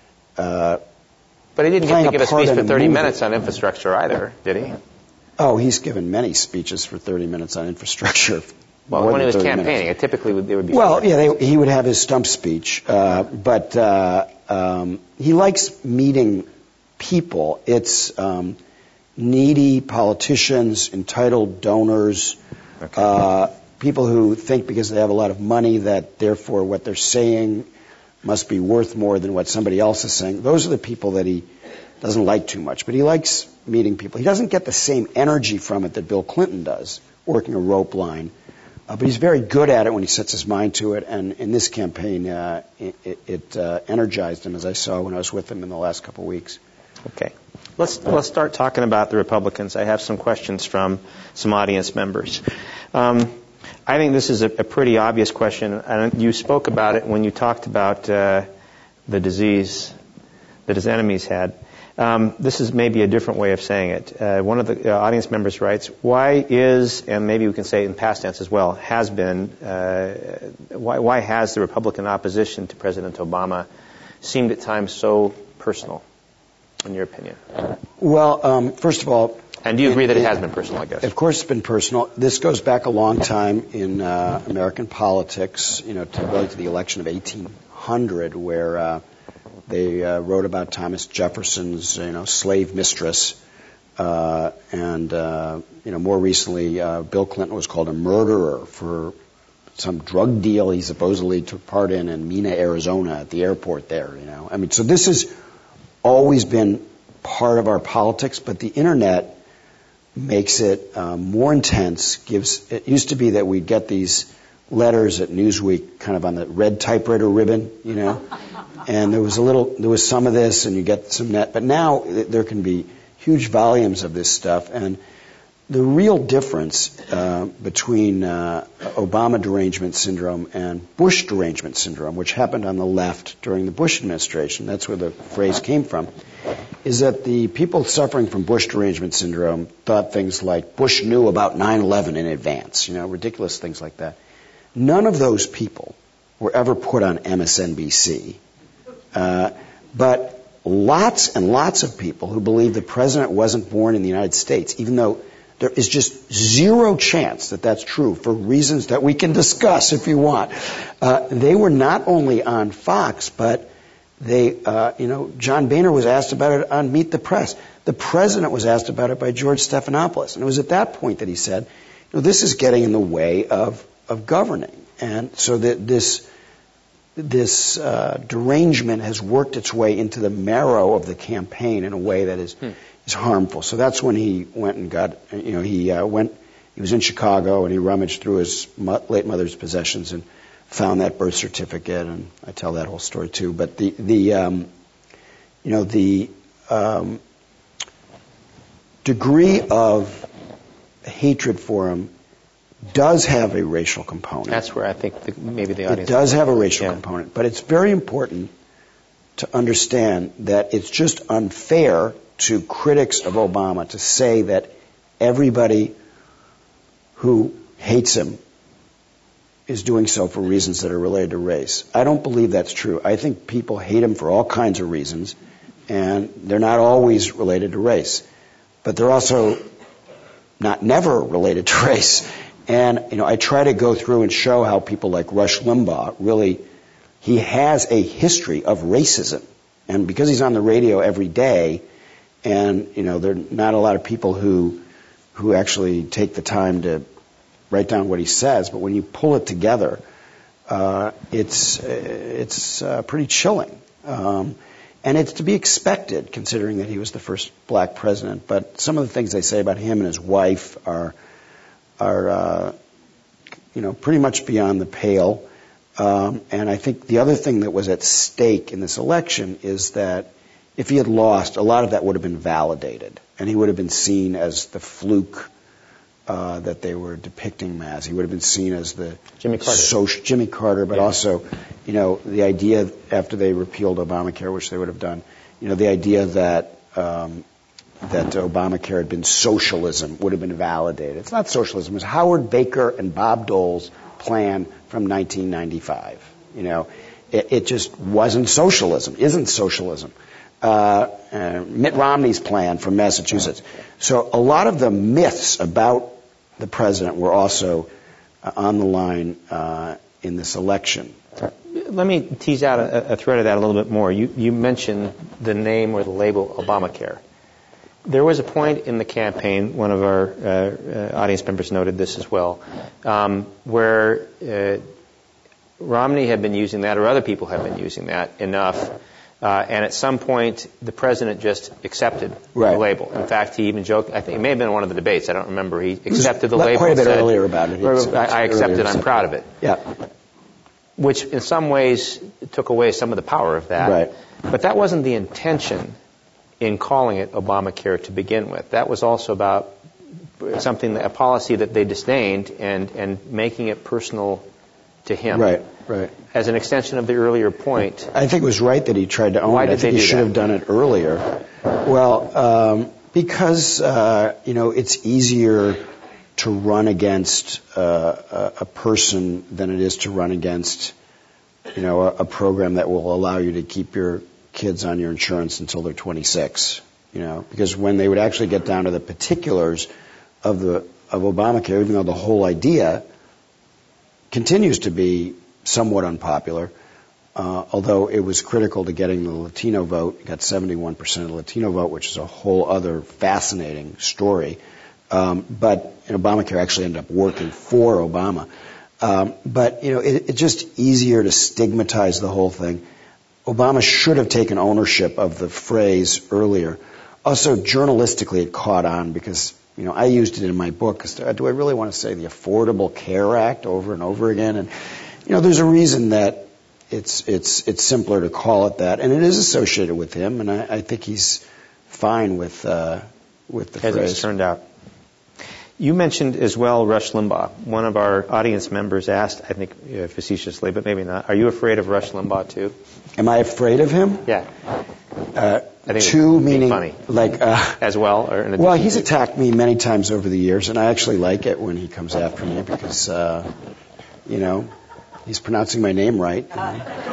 uh, But he didn't get to give a speech for thirty movie. minutes on infrastructure either, did he? Oh, he's given many speeches for thirty minutes on infrastructure. Well, when he was campaigning, it typically would, they would be... Well, yeah, they, he would have his stump speech, uh, but uh, um, he likes meeting people. It's um, needy politicians, entitled donors, okay. uh, people who think because they have a lot of money that therefore what they're saying must be worth more than what somebody else is saying. Those are the people that he doesn't like too much. But he likes meeting people. He doesn't get the same energy from it that Bill Clinton does, working a rope line. Uh, but he's very good at it when he sets his mind to it. And in this campaign, uh, it, it uh, energized him, as I saw when I was with him in the last couple of weeks. Okay. Let's let's start talking about the Republicans. I have some questions from some audience members. Um, I think this is a, a pretty obvious question, and you spoke about it when you talked about uh, the disease that his enemies had. Um, this is maybe a different way of saying it. Uh, one of the uh, audience members writes, why is, and maybe we can say it in past tense as well, has been, uh, why, why has the Republican opposition to President Obama seemed at times so personal, in your opinion? Well, um, first of all... And do you agree it, that it has been personal, I guess? Of course it's been personal. This goes back a long time in uh, American politics, you know, to really to the election of eighteen hundred, where... Uh, They uh, wrote about Thomas Jefferson's, you know, slave mistress, uh, and uh, you know, more recently, uh, Bill Clinton was called a murderer for some drug deal he supposedly took part in in Mena, Arizona, at the airport there. You know, I mean, so this has always been part of our politics, but the internet makes it uh, more intense. Gives it used to be that we'd get these letters at Newsweek, kind of on the red typewriter ribbon, you know. And there was a little, there was some of this, and you get some net. But now there can be huge volumes of this stuff. And the real difference uh, between uh, Obama derangement syndrome and Bush derangement syndrome, which happened on the left during the Bush administration, that's where the phrase came from, is that the people suffering from Bush derangement syndrome thought things like Bush knew about nine eleven in advance, you know, ridiculous things like that. None of those people were ever put on M S N B C. Uh, but lots and lots of people who believe the president wasn't born in the United States, even though there is just zero chance that that's true for reasons that we can discuss if you want. Uh, they were not only on Fox, but they, uh, you know, John Boehner was asked about it on Meet the Press. The president was asked about it by George Stephanopoulos. And it was at that point that he said, you know, this is getting in the way of, of governing. And so that this... This uh, derangement has worked its way into the marrow of the campaign in a way that is hmm. is harmful. So that's when he went and got, you know, he uh, went, he was in Chicago and he rummaged through his mo- late mother's possessions and found that birth certificate, and I tell that whole story too. But the the um, you know the um, degree of hatred for him does have a racial component. That's where I think the, maybe the audience... It does have a racial yeah. component, but it's very important to understand that it's just unfair to critics of Obama to say that everybody who hates him is doing so for reasons that are related to race. I don't believe that's true. I think people hate him for all kinds of reasons, and they're not always related to race. But they're also not never related to race. And, you know, I try to go through and show how people like Rush Limbaugh really, he has a history of racism. And because he's on the radio every day, and, you know, there are not a lot of people who who actually take the time to write down what he says, but when you pull it together, uh, it's it's uh, pretty chilling. Um, and it's to be expected, considering that he was the first black president. But some of the things they say about him and his wife are... are, uh, you know, pretty much beyond the pale. Um, and I think the other thing that was at stake in this election is that if he had lost, a lot of that would have been validated. And he would have been seen as the fluke uh, that they were depicting him as. He would have been seen as the... Jimmy Carter. Social, Jimmy Carter, but yeah. also, you know, the idea after they repealed Obamacare, which they would have done, you know, the idea that... Um, that Obamacare had been socialism would have been validated. It's not socialism. It was Howard Baker and Bob Dole's plan from nineteen ninety-five. You know, it, it just wasn't socialism, isn't socialism. Uh, uh, Mitt Romney's plan from Massachusetts. So a lot of the myths about the president were also uh, on the line uh, in this election. Let me tease out a, a thread of that a little bit more. You, you mentioned the name or the label Obamacare. there was a point in the campaign, one of our uh, uh, audience members noted this as well, um, where uh, Romney had been using that, or other people had been using that enough, uh, and at some point the president just accepted right. the label. In fact, he even joked, I think it may have been one of the debates, I don't remember, he accepted the quite label. Quite a bit said, earlier about it. I, I accept it, I'm proud of it. Yeah. Which in some ways took away some of the power of that. Right. But that wasn't the intention in calling it Obamacare to begin with. That was also about something, a policy that they disdained, and, and making it personal to him. Right, right. As an extension of the earlier point. I think it was right that he tried to own Why it. did I think they he do should that? have done it earlier. Well, um, because, uh, you know, it's easier to run against uh, a, a person than it is to run against, you know, a, a program that will allow you to keep your kids on your insurance until they're twenty-six, you know, because when they would actually get down to the particulars of the of Obamacare, even though the whole idea continues to be somewhat unpopular, uh, although it was critical to getting the Latino vote, it got seventy-one percent of the Latino vote, which is a whole other fascinating story. Um, but and Obamacare actually ended up working for Obama. Um, but, you know, it, it's just easier to stigmatize the whole thing. Obama should have taken ownership of the phrase earlier. Also, journalistically, it caught on because, you know, I used it in my book. Do I really want to say the Affordable Care Act over and over again? And, you know, there's a reason that it's it's it's simpler to call it that, and it is associated with him, and I, I think he's fine with uh, with the As phrase. it's turned out. You mentioned as well Rush Limbaugh. One of our audience members asked, I think uh, facetiously, but maybe not, are you afraid of Rush Limbaugh too? Am I afraid of him? Yeah. Uh, I think too it'd be meaning funny. like uh, as well, or in well, he's attacked me many times over the years, and I actually like it when he comes after me because uh, you know he's pronouncing my name right. You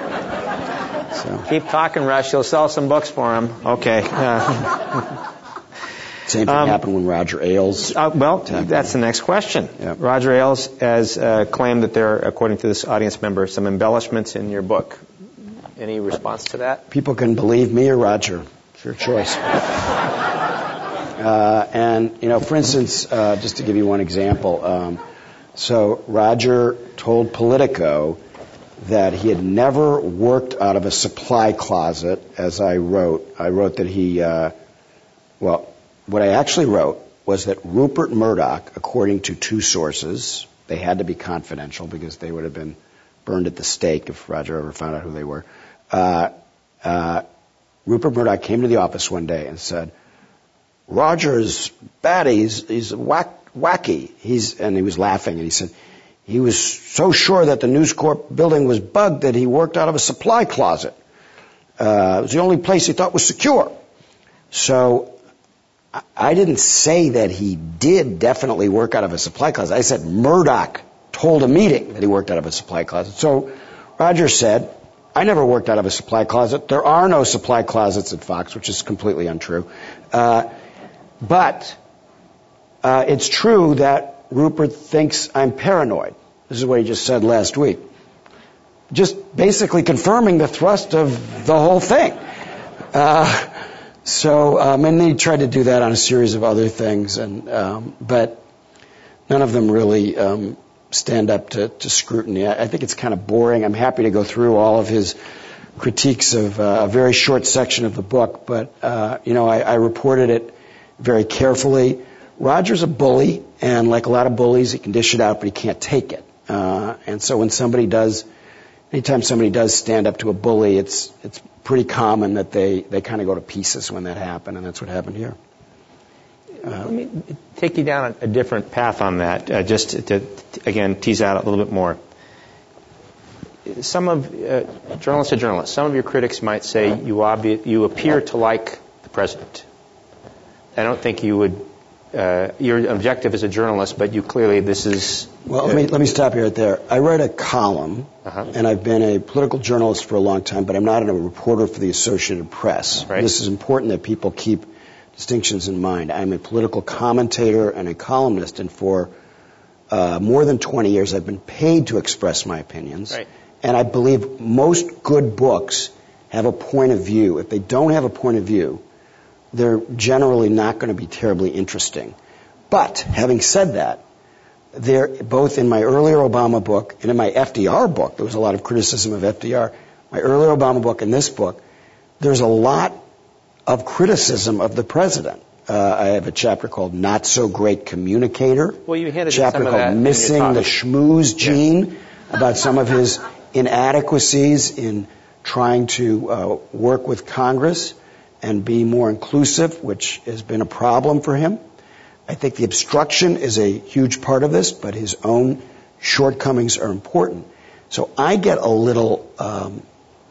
know? So keep talking, Rush. You'll sell some books for him. Okay. Uh, Same thing um, happened when Roger Ailes. Uh, well, that's the next question. Yeah. Roger Ailes has uh, claimed that there are, according to this audience member, some embellishments in your book. Any response to that? People can believe me or Roger. It's your choice. uh, and, you know, for instance, uh, just to give you one example, um, so Roger told Politico that he had never worked out of a supply closet, as I wrote. I wrote that he, uh, well, what I actually wrote was that Rupert Murdoch, according to two sources, they had to be confidential because they would have been burned at the stake if Roger ever found out who they were. Uh, uh, Rupert Murdoch came to the office one day and said, Roger's bad, he's, he's whack, wacky. He's, and he was laughing, and he said, he was so sure that the News Corp building was bugged that he worked out of a supply closet. Uh, it was the only place he thought was secure. So I didn't say that he did definitely work out of a supply closet. I said Murdoch told a meeting that he worked out of a supply closet. So Roger said, I never worked out of a supply closet. There are no supply closets at Fox, which is completely untrue. Uh, but uh, it's true that Rupert thinks I'm paranoid. This is what he just said last week. Just basically confirming the thrust of the whole thing. Uh, So, um, and they tried to do that on a series of other things, and um, but none of them really um, stand up to, to scrutiny. I, I think it's kind of boring. I'm happy to go through all of his critiques of uh, a very short section of the book, but uh, you know, I, I reported it very carefully. Roger's a bully, and like a lot of bullies, he can dish it out, but he can't take it. Uh, and so when somebody does, anytime somebody does stand up to a bully, it's it's pretty common that they, they kind of go to pieces when that happened, and that's what happened here. Uh, Let me take you down a, a different path on that, uh, just to, to, again, tease out a little bit more. Some of, uh, journalists are journalists, some of your critics might say you, obvi- you appear to like the president. I don't think you would, uh, your objective as a journalist, but you clearly, this is... Well, let me, let me stop you right there. I write a column, uh-huh. and I've been a political journalist for a long time, but I'm not a reporter for the Associated Press. Right. This is important that people keep distinctions in mind. I'm a political commentator and a columnist, and for uh, more than twenty years I've been paid to express my opinions. Right. And I believe most good books have a point of view. If they don't have a point of view, they're generally not going to be terribly interesting. But having said that, they're both in my earlier Obama book and in my F D R book, there was a lot of criticism of F D R. My earlier Obama book and this book, there's a lot of criticism of the president. Uh, I have a chapter called Not So Great Communicator. Well, you hinted chapter at some called of that Missing the Schmooze Gene, yeah. about some of his inadequacies in trying to uh, work with Congress and be more inclusive, which has been a problem for him. I think the obstruction is a huge part of this, but his own shortcomings are important. So I get a little um,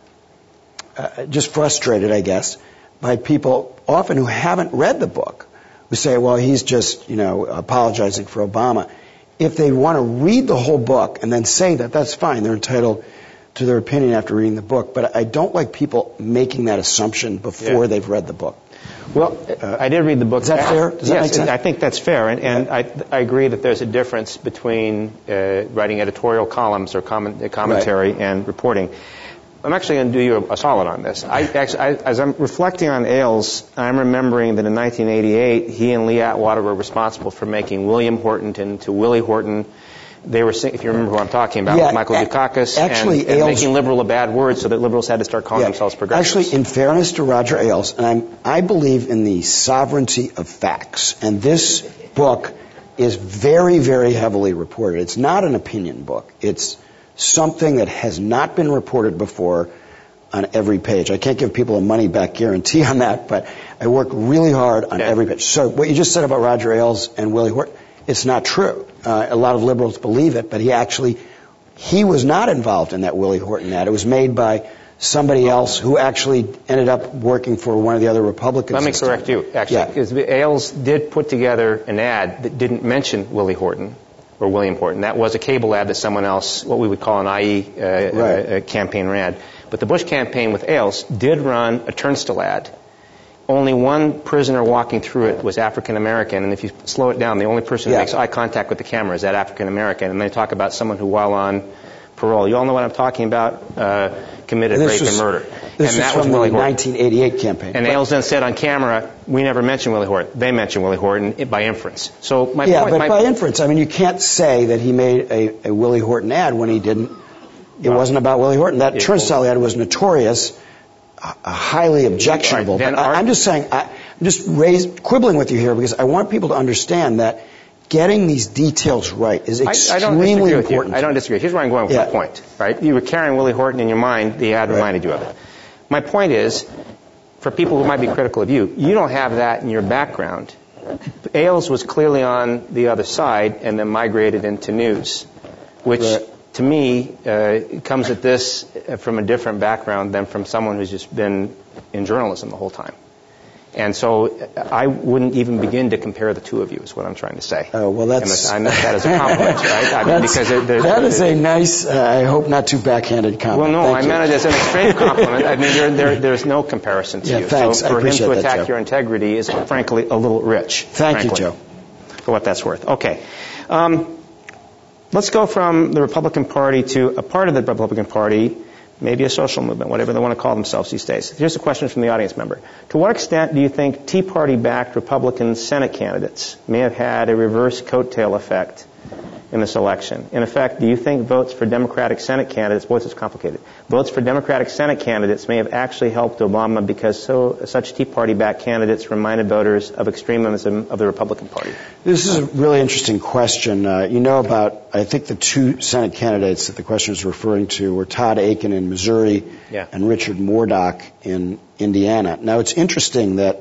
uh, just frustrated, I guess, by people often who haven't read the book, who say, well, he's just, you know, apologizing for Obama. If they want to read the whole book and then say that, that's fine. They're entitled to their opinion after reading the book. But I don't like people making that assumption before yeah. they've read the book. Well, uh, I did read the book. Is that fair? Does that yes, make sense? I think that's fair. And, and I, I agree that there's a difference between uh, writing editorial columns or comment, commentary right. and reporting. I'm actually going to do you a, a solid on this. I actually, I, as I'm reflecting on Ailes, I'm remembering that in nineteen eighty-eight, he and Lee Atwater were responsible for making William Horton into Willie Horton. They were, if you remember who I'm talking about, yeah, Michael Dukakis, actually, and, and Ailes, making liberal a bad word so that liberals had to start calling yeah, themselves progressives. Actually, in fairness to Roger Ailes, and I'm, I believe in the sovereignty of facts, and this book is very, very heavily reported. It's not an opinion book. It's something that has not been reported before on every page. I can't give people a money-back guarantee on that, but I work really hard on yeah. every page. So what you just said about Roger Ailes and Willie Horton, it's not true. Uh, a lot of liberals believe it, but he actually, he was not involved in that Willie Horton ad. It was made by somebody else who actually ended up working for one of the other Republicans. Let me correct you, actually, because yeah. Ailes did put together an ad that didn't mention Willie Horton or William Horton. That was a cable ad that someone else, what we would call an I E uh, right. uh, campaign ran. But the Bush campaign with Ailes did run a turnstile ad. Only one prisoner walking through it was African American, and if you slow it down, the only person who yeah. makes eye contact with the camera is that African American. And they talk about someone who, while on parole, you all know what I'm talking about, uh, committed rape was, and murder. This and that was from was Willie the Horton. nineteen eighty-eight campaign. And Ailes then said on camera, we never mentioned Willie Horton. They mentioned Willie Horton by inference. So my yeah, point... but my by inference, I mean, you can't say that he made a, a Willie Horton ad when he didn't. It well, wasn't about Willie Horton. That turnstile ad was notorious, uh, highly objectionable. Right, but I, I'm just saying, I, I'm just raised, quibbling with you here because I want people to understand that getting these details right is extremely I, I don't important. I don't disagree. Here's where I'm going with yeah. my point. Right? You were carrying Willie Horton in your mind. The ad right. reminded you of it. My point is, for people who might be critical of you, you don't have that in your background. Ailes was clearly on the other side and then migrated into news, which... Right. To me, uh, comes at this from a different background than from someone who's just been in journalism the whole time. And so I wouldn't even begin to compare the two of you, is what I'm trying to say. Oh, well, that's... I meant that as a compliment, right? I mean, because there, there's, that is a nice, uh, I hope not too backhanded compliment. Well, no, Thank I you. meant it as an extreme compliment. I mean, there, there, there's no comparison to yeah, you. Thanks. So for I appreciate him to that, attack Joe. your integrity is, frankly, a little rich. Thank frankly, you, Joe. For what that's worth. Okay. Um, Let's go from the Republican Party to a part of the Republican Party, maybe a social movement, whatever they want to call themselves these days. Here's a question from the audience member. To what extent do you think Tea Party-backed Republican Senate candidates may have had a reverse coattail effect in this election? In effect, do you think votes for Democratic Senate candidates, boy, this is complicated, votes for Democratic Senate candidates may have actually helped Obama because so such Tea Party-backed candidates reminded voters of extremism of the Republican Party? This is a really interesting question. Uh, you know about, I think the two Senate candidates that the question is referring to were Todd Akin in Missouri yeah. and Richard Mourdock in Indiana. Now, it's interesting that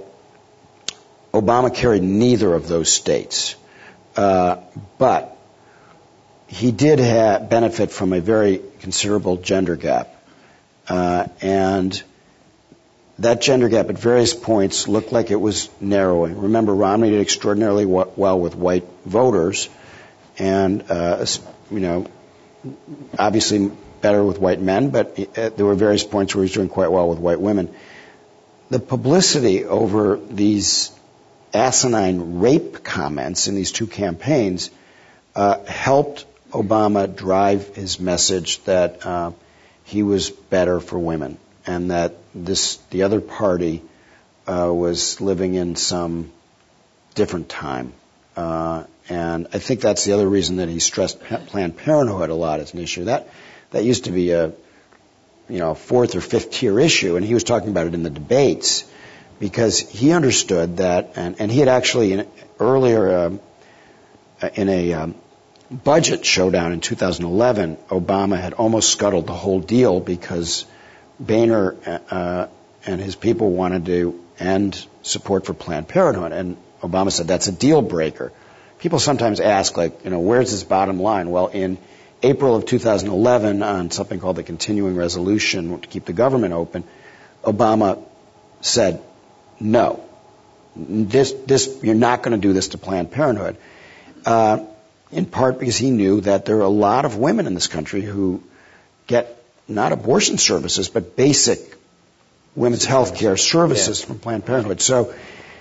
Obama carried neither of those states, uh, but he did have benefit from a very considerable gender gap. Uh, and that gender gap at various points looked like it was narrowing. Remember, Romney did extraordinarily well with white voters and, uh, you know, obviously better with white men, but uh, there were various points where he was doing quite well with white women. The publicity over these asinine rape comments in these two campaigns uh, helped Obama drive his message that uh, he was better for women and that this the other party uh, was living in some different time. Uh, and I think that's the other reason that he stressed Planned Parenthood a lot as an issue. That that used to be a, you know, fourth or fifth tier issue, and he was talking about it in the debates because he understood that, and, and he had actually in, earlier um, in a um, budget showdown in two thousand eleven, Obama had almost scuttled the whole deal because Boehner uh, and his people wanted to end support for Planned Parenthood, and Obama said that's a deal breaker. People sometimes ask, like, you know, where's his bottom line? Well, in April of two thousand eleven, on something called the Continuing Resolution to keep the government open, Obama said, no, this, this, you're not going to do this to Planned Parenthood. Uh, in part because he knew that there are a lot of women in this country who get not abortion services, but basic women's health care services yeah. from Planned Parenthood. So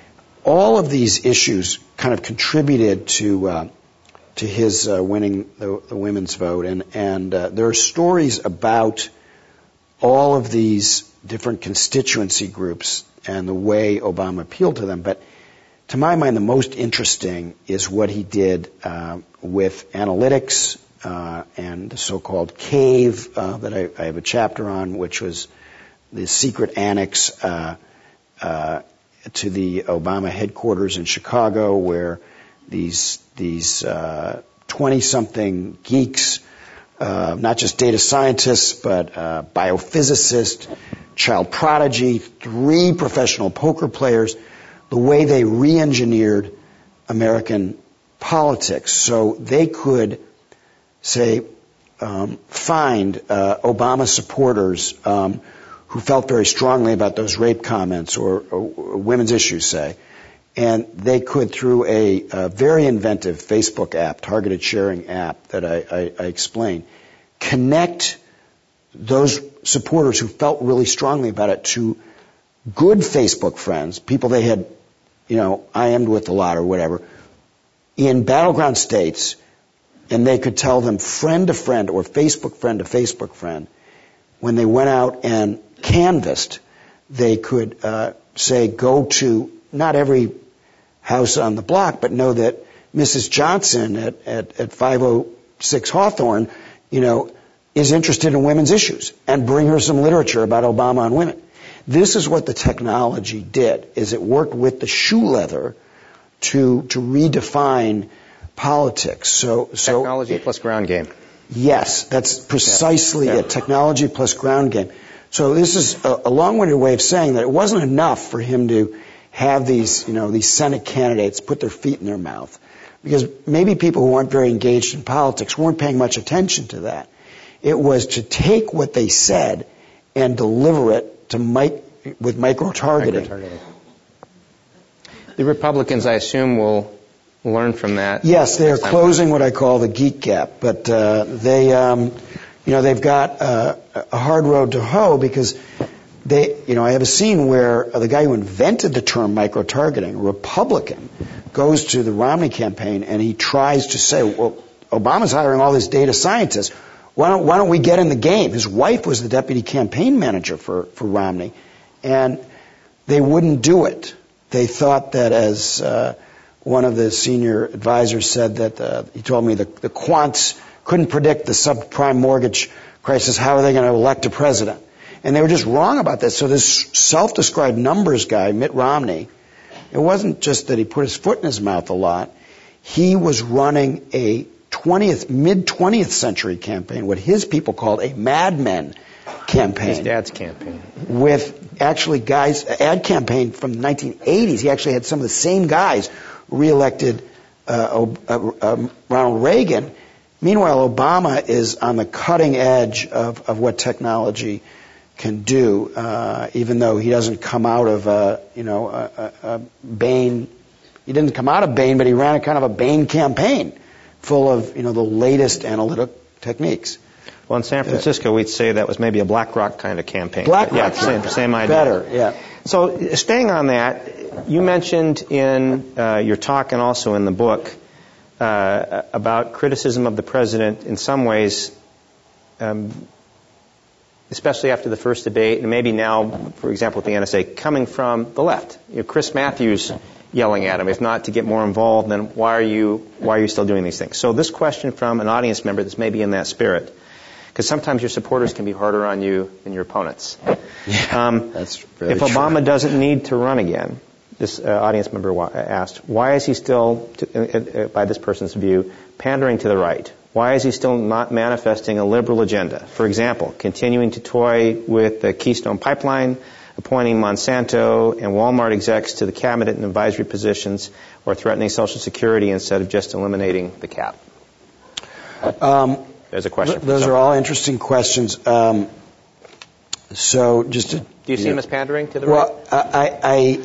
all of these issues kind of contributed to uh, to his uh, winning the, the women's vote. And, and uh, there are stories about all of these different constituency groups and the way Obama appealed to them. But to my mind, the most interesting is what he did uh, with analytics uh, and the so-called CAVE uh, that I, I have a chapter on, which was the secret annex uh, uh, to the Obama headquarters in Chicago, where these these twenty-something uh, geeks, uh, not just data scientists, but uh, biophysicists, child prodigy, three professional poker players, the way they re-engineered American politics so they could, say, um, find uh, Obama supporters um, who felt very strongly about those rape comments or, or, or women's issues, say, and they could, through a, a very inventive Facebook app, targeted sharing app that I, I, I explained, connect those supporters who felt really strongly about it to good Facebook friends, people they had, you know, I M'd with a lot or whatever, in battleground states, and they could tell them friend to friend or Facebook friend to Facebook friend. When they went out and canvassed, they could uh, say, go to not every house on the block, but know that Missus Johnson at, at, at five oh six Hawthorne, you know, is interested in women's issues, and bring her some literature about Obama and women. This is what the technology did, is it worked with the shoe leather to to redefine politics. So, so technology it, plus ground game. Yes, that's precisely yeah. Yeah. it. Technology plus ground game. So this is a, a long-winded way of saying that it wasn't enough for him to have these, you know, these Senate candidates put their feet in their mouth, because maybe people who weren't very engaged in politics weren't paying much attention to that. It was to take what they said and deliver it to mic- with micro-targeting. Micro-targeting. The Republicans, I assume, will learn from that. Yes, they are closing what I call the geek gap, but uh, they, um, you know, they've got uh, a hard road to hoe because they, you know, I have a scene where the guy who invented the term micro-targeting, a Republican, goes to the Romney campaign and he tries to say, well, Obama's hiring all these data scientists. Why don't, why don't we get in the game? His wife was the deputy campaign manager for, for Romney, and they wouldn't do it. They thought that, as uh, one of the senior advisors said, that uh, he told me the, the quants couldn't predict the subprime mortgage crisis. How are they going to elect a president? And they were just wrong about this. So this self-described numbers guy, Mitt Romney, it wasn't just that he put his foot in his mouth a lot. He was running a twentieth, mid-twentieth century campaign, what his people called a Mad Men campaign. His dad's campaign. With actually guys, ad campaign from the nineteen eighties. He actually had some of the same guys reelected uh, uh, uh, Ronald Reagan. Meanwhile, Obama is on the cutting edge of, of what technology can do, uh, even though he doesn't come out of a, you know, a, a, a Bain. He didn't come out of Bain, but he ran a kind of a Bain campaign full of, you know, the latest analytic techniques. Well, in San Francisco, we'd say that was maybe a BlackRock kind of campaign. BlackRock, yeah, same, same idea. Better, yeah. So, staying on that, you mentioned in uh, your talk and also in the book uh, about criticism of the president in some ways um, especially after the first debate, and maybe now, for example, with the N S A, coming from the left. You know, Chris Matthews yelling at him, if not to get more involved, then why are you why are you still doing these things? So this question from an audience member that's maybe in that spirit, because sometimes your supporters can be harder on you than your opponents. Yeah, um, that's very if true. Obama doesn't need to run again, this uh, audience member wa- asked, why is he still, to, uh, uh, by this person's view, pandering to the right? Why is he still not manifesting a liberal agenda? For example, continuing to toy with the Keystone Pipeline, appointing Monsanto and Walmart execs to the cabinet and advisory positions, or threatening Social Security instead of just eliminating the cap? Um, There's a question. Th- those are all interesting questions. Um, so just to... Do you see you him know, as pandering to the well, right? I, I,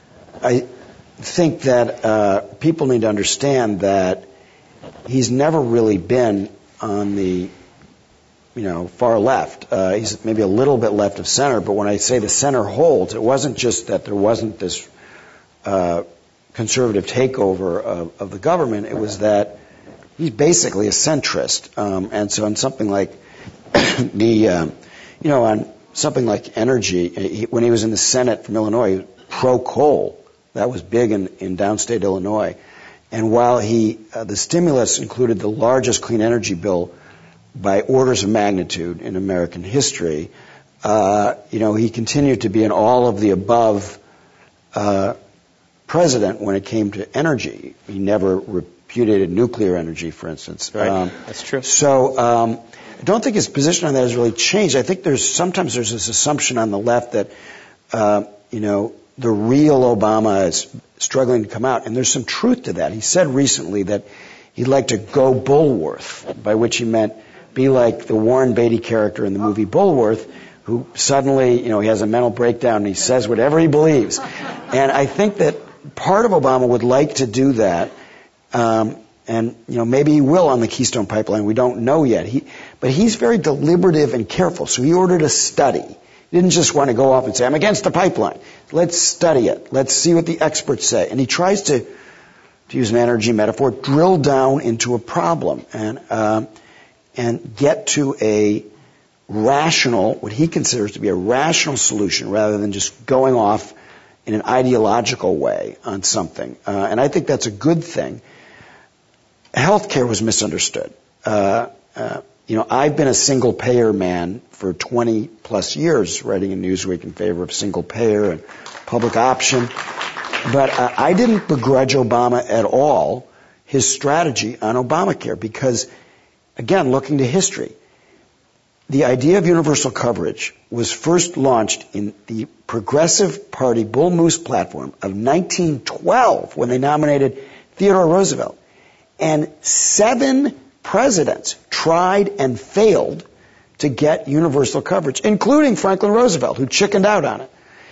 I think that uh, people need to understand that he's never really been on the, you know, far left. Uh, he's maybe a little bit left of center, but when I say the center holds, it wasn't just that there wasn't this uh, conservative takeover of, of the government. It was that he's basically a centrist. Um, and so on something like the, um, you know, on something like energy, he, when he was in the Senate from Illinois, he was pro-coal. That was big in, in downstate Illinois. And while he, uh, the stimulus included the largest clean energy bill by orders of magnitude in American history, uh, you know, he continued to be an all of the above uh, president when it came to energy. He never repudiated nuclear energy, for instance. Right. Um, That's true. So um, I don't think his position on that has really changed. I think there's sometimes there's this assumption on the left that, uh, you know, the real Obama is struggling to come out, and there's some truth to that. He said recently that he'd like to go Bullworth, by which he meant be like the Warren Beatty character in the movie Bullworth, who suddenly, you know, he has a mental breakdown and he says whatever he believes. And I think that part of Obama would like to do that, um, and, you know, maybe he will on the Keystone Pipeline. We don't know yet. He, but he's very deliberative and careful, so he ordered a study. He didn't just want to go off and say, I'm against the pipeline. Let's study it. Let's see what the experts say. And he tries to, to use an energy metaphor, drill down into a problem and um, and get to a rational, what he considers to be a rational solution, rather than just going off in an ideological way on something. Uh, and I think that's a good thing. Healthcare was misunderstood. Uh, uh, you know, I've been a single payer man for twenty plus years, writing in Newsweek in favor of single payer and public option. But uh, I didn't begrudge Obama at all his strategy on Obamacare because, again, looking to history, the idea of universal coverage was first launched in the Progressive Party Bull Moose platform of nineteen twelve when they nominated Theodore Roosevelt. And seven presidents tried and failed to get universal coverage, including Franklin Roosevelt, who chickened out on it.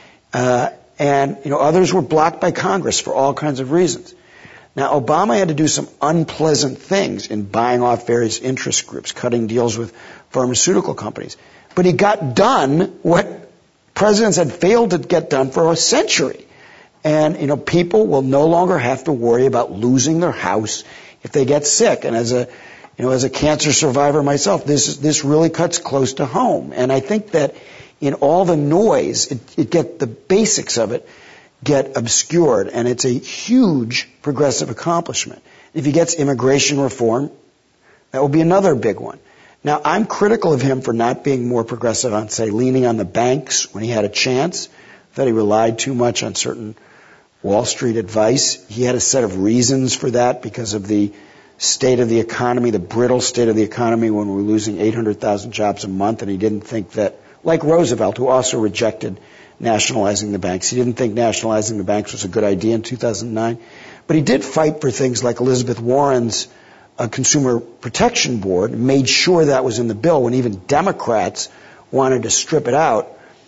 Uh, and, you know, others were blocked by Congress for all kinds of reasons. Now, Obama had to do some unpleasant things in buying off various interest groups, cutting deals with pharmaceutical companies. But he got done what presidents had failed to get done for a century. And, you know, people will no longer have to worry about losing their house if they get sick. And as a, you know, as a cancer survivor myself, this this really cuts close to home. And I think that in all the noise, it, it get the basics of it get obscured, and it's a huge progressive accomplishment. If he gets immigration reform, that will be another big one. Now, I'm critical of him for not being more progressive on, say, leaning on the banks when he had a chance. I thought he relied too much on certain Wall Street advice. He had a set of reasons for that because of the state of the economy, the brittle state of the economy when we were losing eight hundred thousand jobs a month, and he didn't think that, like Roosevelt, who also rejected nationalizing the banks. He didn't think nationalizing the banks was a good idea in two thousand nine. But he did fight for things like Elizabeth Warren's uh, Consumer Protection Board, made sure that was in the bill when even Democrats wanted to strip it out.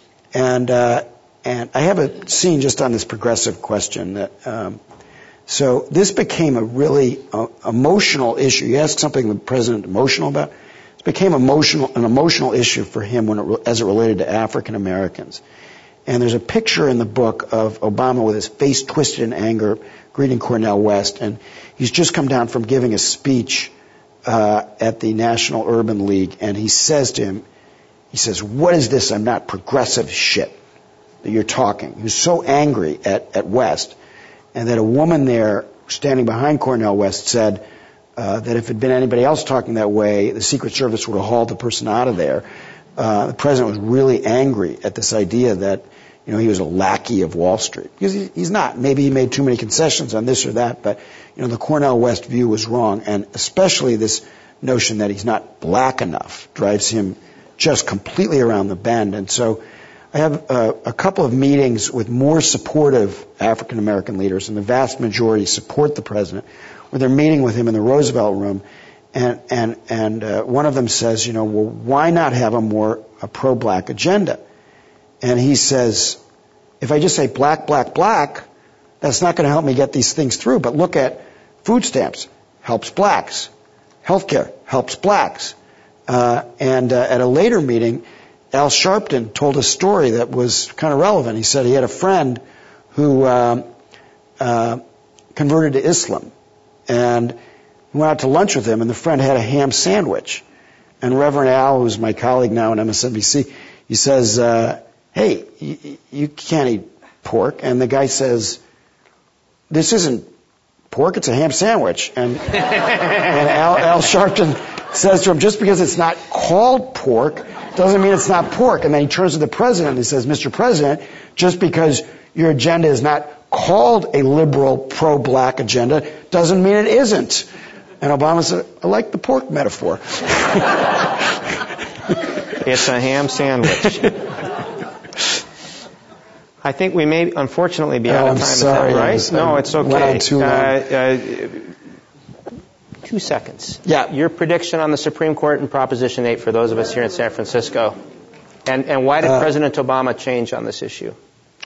And uh, and I have a scene just on this progressive question. That um, So this became a really uh, emotional issue. You ask something the president emotional about? It became emotional, an emotional issue for him when it, as it related to African Americans. And there's a picture in the book of Obama with his face twisted in anger, greeting Cornel West. And he's just come down from giving a speech uh, at the National Urban League. And he says to him, He says, what is this I'm not progressive shit that you're talking? He was so angry at, at West, and that a woman there standing behind Cornel West said uh, that if it had been anybody else talking that way, the Secret Service would have hauled the person out of there. Uh, the president was really angry at this idea that, you know, he was a lackey of Wall Street. Because he, he's not. Maybe he made too many concessions on this or that, but, you know, the Cornel West view was wrong, and especially this notion that he's not black enough drives him just completely around the bend. And so I have uh, a couple of meetings with more supportive African American leaders, and the vast majority support the president, where they're meeting with him in the Roosevelt Room, and and and uh, one of them says, you know, well, why not have a more a pro-black agenda? And he says, if I just say black, black, black, that's not going to help me get these things through. But look at food stamps, helps blacks. Healthcare helps blacks. Uh, and uh, at a later meeting, Al Sharpton told a story that was kind of relevant. He said he had a friend who uh, uh, converted to Islam, and he went out to lunch with him, and the friend had a ham sandwich. And Reverend Al, who's my colleague now in M S N B C, he says, uh, hey, you, you can't eat pork. And the guy says, this isn't pork, it's a ham sandwich. And, and Al, Al Sharpton says to him, just because it's not called pork doesn't mean it's not pork. And then he turns to the president and he says, Mister President, just because your agenda is not called a liberal pro-black agenda doesn't mean it isn't. And Obama said, I like the pork metaphor. It's a ham sandwich. I think we may, unfortunately, be oh, out of I'm time. Sorry, Is that right? Was, no, it's okay. Went on too long. Uh, uh, two seconds. Yeah. Your prediction on the Supreme Court and Proposition eight for those of us here in San Francisco. And, and why did uh, President Obama change on this issue?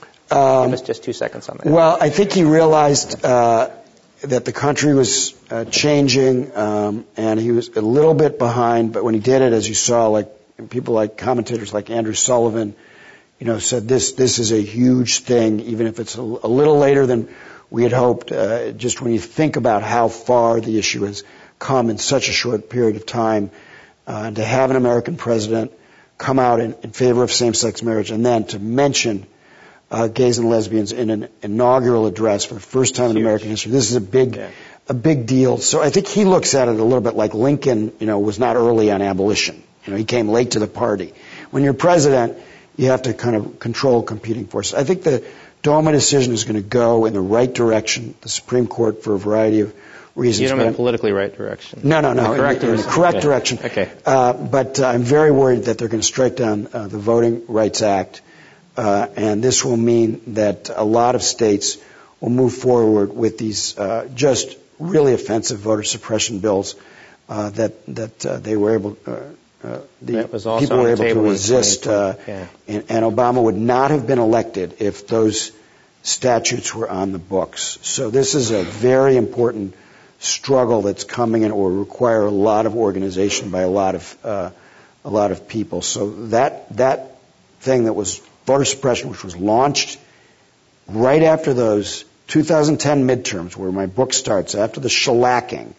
Um, Give us just two seconds on that. Well, I think he realized uh, that the country was uh, changing, um, and he was a little bit behind. But when he did it, as you saw, like people like commentators like Andrew Sullivan, you know, said this this is a huge thing, even if it's a, a little later than we had hoped. Uh, just when you think about how far the issue has come in such a short period of time, uh, and to have an American president come out in, in favor of same-sex marriage, and then to mention uh, gays and lesbians in an inaugural address for the first time in American history, this is a big, yeah. a big deal. So I think he looks at it a little bit like Lincoln, you know, was not early on abolition. You know, he came late to the party. When you're president, you have to kind of control competing forces. I think the DOMA decision is going to go in the right direction, the Supreme Court, for a variety of reasons. You don't mean politically right direction. No, no, no. The correct, in, in the correct okay. direction. Okay. Uh, but uh, I'm very worried that they're going to strike down uh, the Voting Rights Act, uh, and this will mean that a lot of states will move forward with these uh, just really offensive voter suppression bills uh, that that uh, they were able. Uh, Uh, the people were able to resist, uh, yeah. and, and Obama would not have been elected if those statutes were on the books. So this is a very important struggle that's coming, and it will require a lot of organization by a lot of uh, a lot of people. So that that thing that was voter suppression, which was launched right after those two thousand ten midterms, where my book starts, after the shellacking,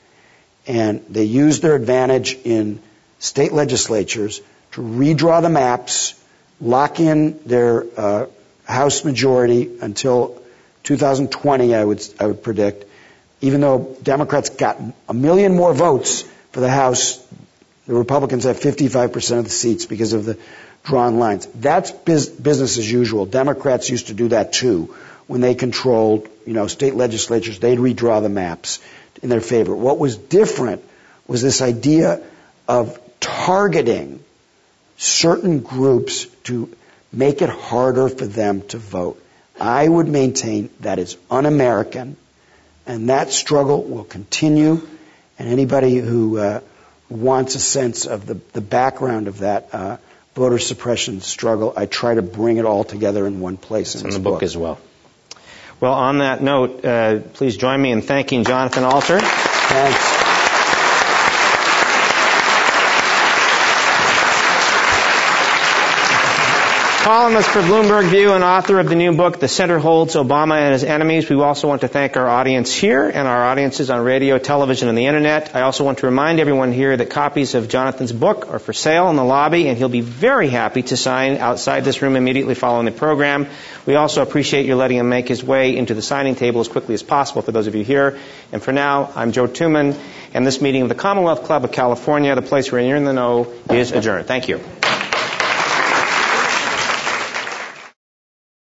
and they used their advantage in state legislatures to redraw the maps, lock in their uh, House majority until two thousand twenty, I would I would predict. Even though Democrats got a million more votes for the House, the Republicans have fifty-five percent of the seats because of the drawn lines. That's biz- business as usual. Democrats used to do that too. When they controlled, you know, state legislatures, they'd redraw the maps in their favor. What was different was this idea of targeting certain groups to make it harder for them to vote. I would maintain that is un-American, and that struggle will continue, and anybody who uh, wants a sense of the, the background of that uh, voter suppression struggle, I try to bring it all together in one place. It's in, in the book. book as well. Well, on that note, uh, please join me in thanking Jonathan Alter. Thanks. columnist for Bloomberg View and author of the new book, The Center Holds Obama and His Enemies. We also want to thank our audience here and our audiences on radio, television, and the Internet. I also want to remind everyone here that copies of Jonathan's book are for sale in the lobby, and he'll be very happy to sign outside this room immediately following the program. We also appreciate your letting him make his way into the signing table as quickly as possible for those of you here. And for now, I'm Joe Tuman, and this meeting of the Commonwealth Club of California, the place where you're in the know, is adjourned. Thank you.